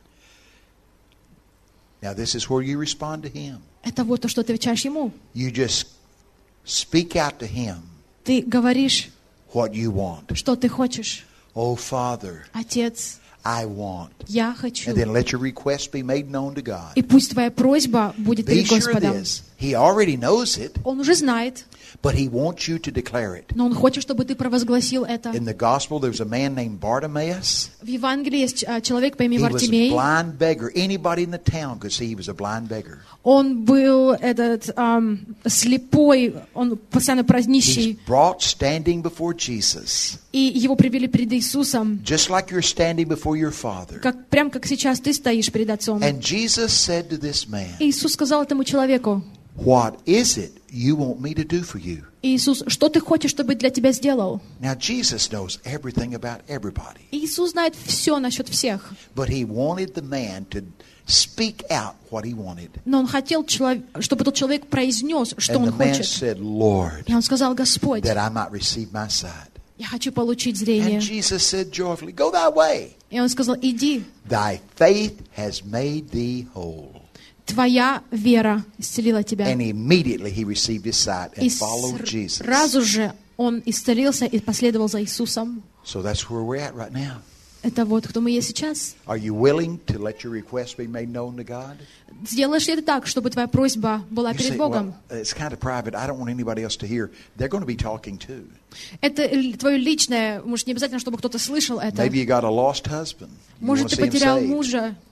Now this is where you respond to Him. Это вот то, что ты отвечаешь Ему. You just speak out to Him Ты говоришь, what you want. что ты хочешь. Oh, Father, Отец, I want. я хочу. And then let your request be made known to God. И пусть твоя просьба будет Be перед sure of Господом. this. He already knows it, Он уже знает, but He wants you to declare it. но Он хочет, чтобы ты провозгласил это. In the gospel, there's a man named Bartimaeus. В Евангелии есть человек по имени He was a Вартимей. blind beggar. Anybody in the town could see he was a blind beggar. Он был слепой, он постоянно He's нищий. brought standing before Jesus, И его привели перед Иисусом, just like you're standing before your Father. прям как сейчас ты стоишь перед Отцом. And Jesus said to this man, Иисус сказал этому человеку, what is it you want me to do for you? Иисус, что ты хочешь, чтобы для тебя сделал? Now, Jesus knows everything about everybody. Иисус знает все насчет всех. But He wanted the man to speak out what he wanted. Но Он хотел, чтобы тот человек произнес, что And он the man хочет. said, Lord, И он сказал, Господь, that I might receive my sight. я хочу получить And зрение. Jesus said joyfully, go thy way. И Он сказал, иди, Thy faith has made thee whole. твоя вера исцелила тебя. And immediately he received his sight И and followed Jesus. сразу же он исцелился и последовал за Иисусом. So that's where we're at right now. Это вот кто мы есть сейчас. Are you willing to let your request be made known to God? Сделаешь ли ты так, чтобы твоя просьба была You перед say, Богом? well, it's kind of private. I don't want anybody else to hear. They're going to be talking too. Это твое личное, может, не обязательно, чтобы кто-то слышал это. Maybe you got a lost husband. You want Может, to ты see him потерял saved. мужа.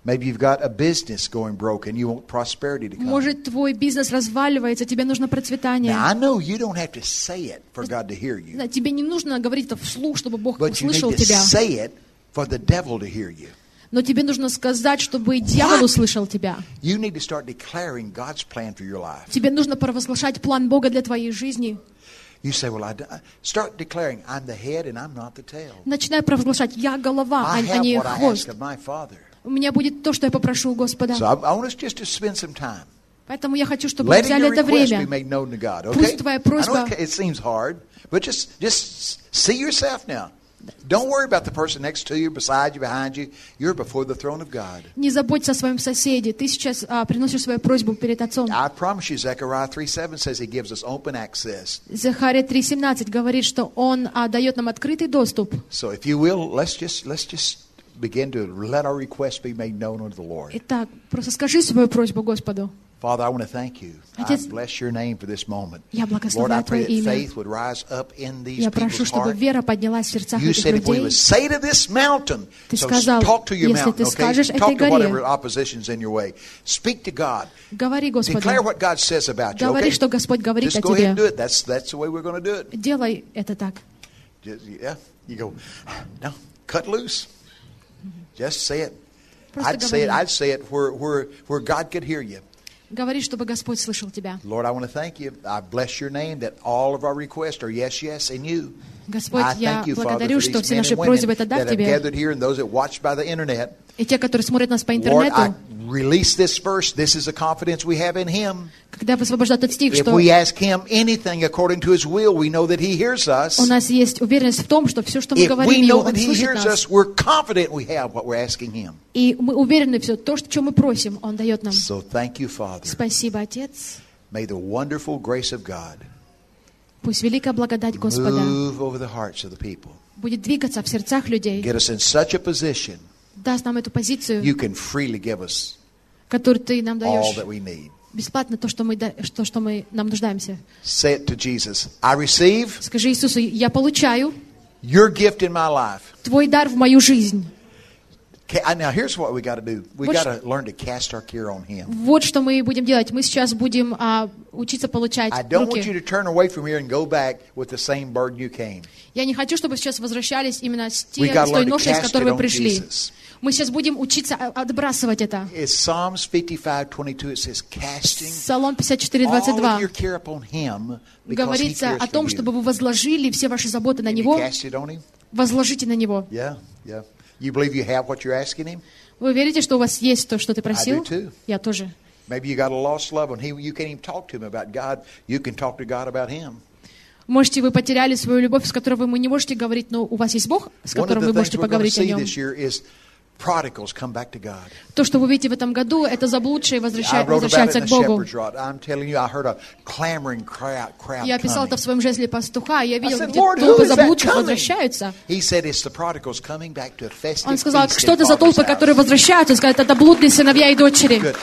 Maybe you've got a business going broke and you want prosperity to come. Может, твой бизнес разваливается, тебе нужно процветание. Now, I know you don't have to say it for God to hear you. Тебе не нужно говорить это вслух, чтобы Бог But you услышал need to тебя. say it for the devil to hear you. Но тебе нужно сказать, чтобы дьявол услышал тебя. You need to start declaring God's plan for your life. Тебе нужно провозглашать план Бога для твоей жизни. You say, well, start declaring, I'm the head and I'm not the tail. Начинай провозглашать, я голова, а не хвост. У меня будет то, что я попрошу у Господа. So I want us just to spend some time. Поэтому я хочу, чтобы вы взяли это время. Пусть твоя просьба... It seems hard, but just see yourself now. Don't worry about the person next to you, beside you, behind you. You're before the throne of God. Не заботься о своем соседе. Ты сейчас приносишь свою просьбу перед Отцом. I promise you, Zechariah 3:7 says He gives us open access. Захария 3:17 говорит, что Он дает нам открытый доступ. So if you will, let's just begin to let our requests be made known unto the Lord. Итак, просто скажи свою просьбу Господу. Father, I want to thank you. Отец, I bless your name for this moment. Я Lord, I благословляю pray Твое that имя. faith would rise up in these Я people's прошу, чтобы heart. вера поднялась в сердцах You этих said if we людей. would say to this mountain, Ты so сказал, talk to your если mountain, ты okay? скажешь этой Talk to горе, whatever opposition's in your way. Speak to God. Говори Господу. Declare what God says about you, Говори, okay? что Господь говорит Just о go ahead and do тебе. it. That's the way we're going to do it. Делай это так. Yeah, you go, no, cut loose. Just say it. Просто I'd говори. say it where God could hear you. Говори, чтобы Господь слышал тебя. Lord, I want to thank you. I bless your name that all of our requests are yes, yes in you. Господь, I я thank you, Father, благодарю, for что these все men наши and women просьбы это да that в have тебе. gathered here and those that watched by the internet. И те, которые смотрят нас по Lord, интернету, I release this verse. This is the confidence we have in Him. когда высвобождают этот стих, If что we ask Him anything according to His will, we know that He hears us. у нас есть уверенность в том, что все, что мы If we говорим, know Он that He слышит hears нас. us, we're confident we have what we're asking Him. И мы уверены в все, то, что мы просим, Он дает нам. So thank you, Father. Спасибо, Отец. May the wonderful grace of God Пусть великая благодать Господа move over the hearts of the people. будет двигаться в сердцах людей, Get us in such a position даст нам эту позицию, you can freely give us которую Ты нам all даешь, that we need. бесплатно то, что мы нам нуждаемся. Say it to Jesus. I receive Скажи Иисусу, я получаю your gift in my life. Твой дар в мою жизнь. Now here's what we got to do. We got to learn to cast our care on Him. Вот что мы будем делать. Мы сейчас будем учиться получать I don't want you руки. to turn away from here and go back with the same burden you came. Я не хочу, чтобы сейчас возвращались именно с We got to той learn to ношей, с cast которой it вы on пришли. Jesus. Мы сейчас будем учиться отбрасывать это. It's Psalms 55:22. It says, casting Псалом all of 54:22 your care upon Him because He говорится cares о том, for чтобы you. вы возложили все ваши заботы на You Него. cast it on Him? Возложите на Него. Yeah. You believe you have what you're asking Him? Вы верите, что у вас есть то, что ты I просил? do too. Я тоже. Maybe you got a lost loved one. You can't even talk to him about God. You can talk to God about Him. Можете, вы потеряли свою любовь, с которой вы не можете говорить, но у вас есть Бог, с One of которым the вы things можете we're going to поговорить о see Нем. this year is prodigals come back to God. То, что вы видите в этом году, это заблудшие I wrote about it возвращаются in к the Богу. shepherd's rod. I'm telling you, I heard a clamoring crowd Я писал это coming. в своем жезле пастуха, я видел, I said, где Lord, who толпы is that заблудших coming? возвращаются. He said it's the prodigals coming back to a festive Он сказал, feast что in это за Father's толпы, house. которые возвращаются. Он сказал, это блудные сыновья и дочери. Good.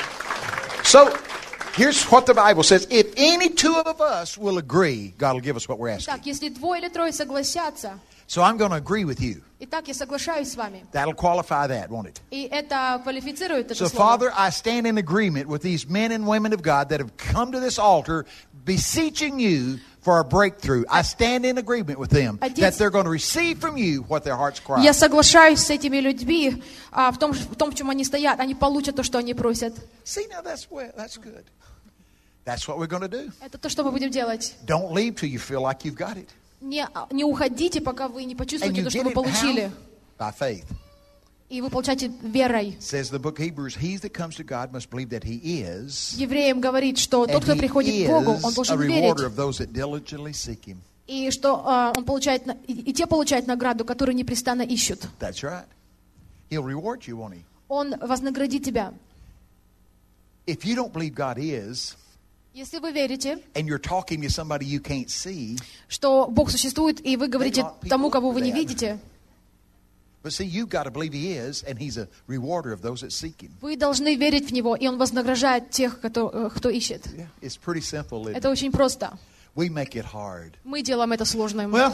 So, here's what the Bible says. If any two of us will agree, God will give us what we're asking. Итак, если двое или трое согласятся, So I'm going to agree with you. итак, я соглашаюсь с вами. That'll qualify that, won't it? И это квалифицирует это So, слово. Father, I stand in agreement with these men and women of God that have come to this altar beseeching you for a breakthrough. I stand in agreement with them that they're going to receive from you what their hearts cry. Я соглашаюсь с этими людьми в том, в чем они стоят. Они получат то, что они просят. See, now that's good. That's what we're going to do. Это то, что мы будем делать. Don't leave till you feel like you've got it. Не уходите, пока вы не And почувствуете you то, что get вы it получили. how? By faith. И вы получаете верой. Says the book of Hebrews, he that comes to God must believe that he is. Евреям говорит, что тот, And кто he приходит к Богу, он is a должен rewarder верить. of those that diligently seek him. И что он получает, и те получают награду, которые непрестанно ищут. That's right. He'll reward you, won't he? Он вознаградит тебя. If you don't believe God is, Если вы верите, and you're talking to somebody you can't see, что Бог существует, и вы говорите тому, кого вы не видите, but see, you've got to believe he is, and he's a rewarder of those that seek him. вы должны верить в Него, и Он вознаграждает тех, кто ищет. Yeah, it's pretty simple. Isn't Это it? очень просто. We make it hard. Мы делаем это сложным. Well,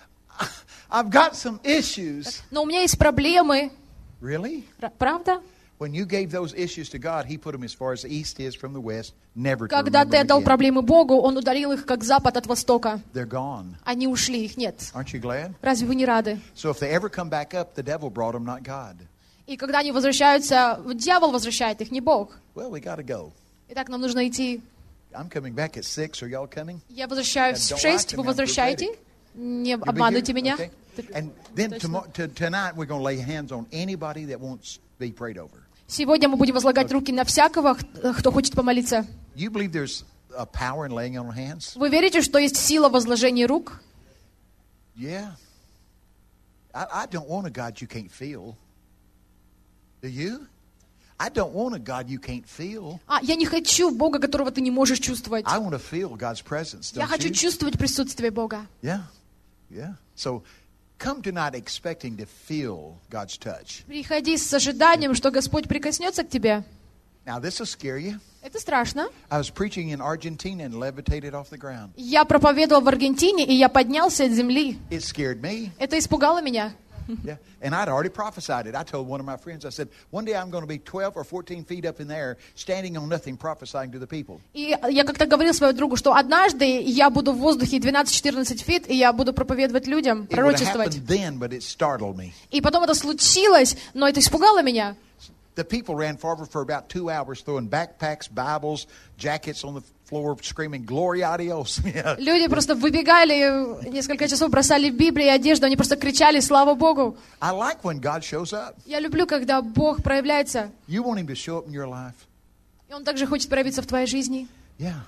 I've got some issues. Но у меня есть проблемы. Really? Правда? When you gave those issues to God, He put them as far as the east is from the west, never to Когда remember ты them отдал again. проблемы Богу, Он ударил их, как запад от востока. They're gone. Они ушли, их нет. Aren't you glad? Разве вы не рады? So if they ever come back up, the devil brought them, not God. И когда они возвращаются, дьявол возвращает их, не Бог. Well, we got to go. Итак, нам нужно идти. I'm coming back at 6. Are y'all coming? Я возвращаюсь в 6, вы возвращаете? Не You'll be обманывайте here? меня. Okay. And then tonight we're going to lay hands on anybody that wants to be prayed over. Сегодня мы будем возлагать руки на всякого, кто хочет помолиться. You believe there's a power in laying on hands? Вы верите, что есть сила возложения рук? Yeah. I don't want a God you can't feel. Do you? I don't want a God you can't feel. Я не хочу Бога, которого ты не можешь чувствовать. I want to feel God's presence. Я хочу чувствовать присутствие Бога. Yeah. Yeah. So come tonight expecting to feel God's touch. Приходи с ожиданием, что Господь прикоснется к тебе. Now this will scare you. Это страшно. I was preaching in Argentina and levitated off the ground. Я проповедовал в Аргентине, и я поднялся от земли. It scared me. Это испугало меня. Yeah. And I'd already prophesied it. I told one of my friends, I said, one day I'm going to be 12 or 14 feet up in the air, standing on nothing, prophesying to the people. И я как-то говорил своему другу, что однажды я буду в воздухе 12-14 фит, и я буду проповедовать людям, пророчествовать. It would have happened then, but it startled me. И потом это случилось, но это испугало меня. The people ran forward for about 2 hours, throwing backpacks, Bibles, jackets on the floor, screaming, "Gloria a Dios!" Люди просто выбегали, несколько часов бросали Библию и одежду, они просто кричали «Слава Богу!». I like when God shows up. Я люблю, когда Бог проявляется. You want Him to show up in your life? И Он также хочет проявиться в твоей жизни. Yeah.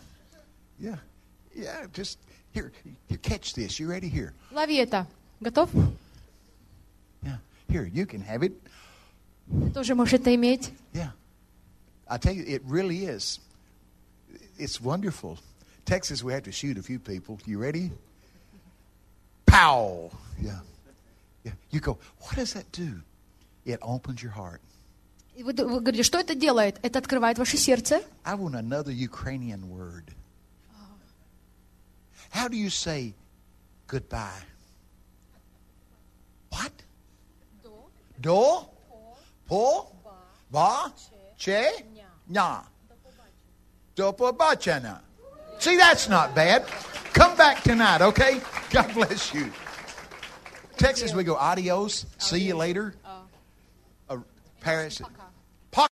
Just here, catch this. You ready? Here. Лови это. Готов? Yeah. Here, you can have it. Ты тоже можешь это иметь. Yeah. I tell you, it really is. It's wonderful. Texas, we have to shoot a few people. You ready? Pow! Yeah. You go, what does that do? It opens your heart. И вы говорите, что это делает? Это открывает ваше сердце. I want another Ukrainian word. How do you say goodbye? What? Do? Po? Ba? Che? Nya. Do pobachana. See, that's not bad. Come back tonight, okay? God bless you. Texas, we go adios. See you later. Paris.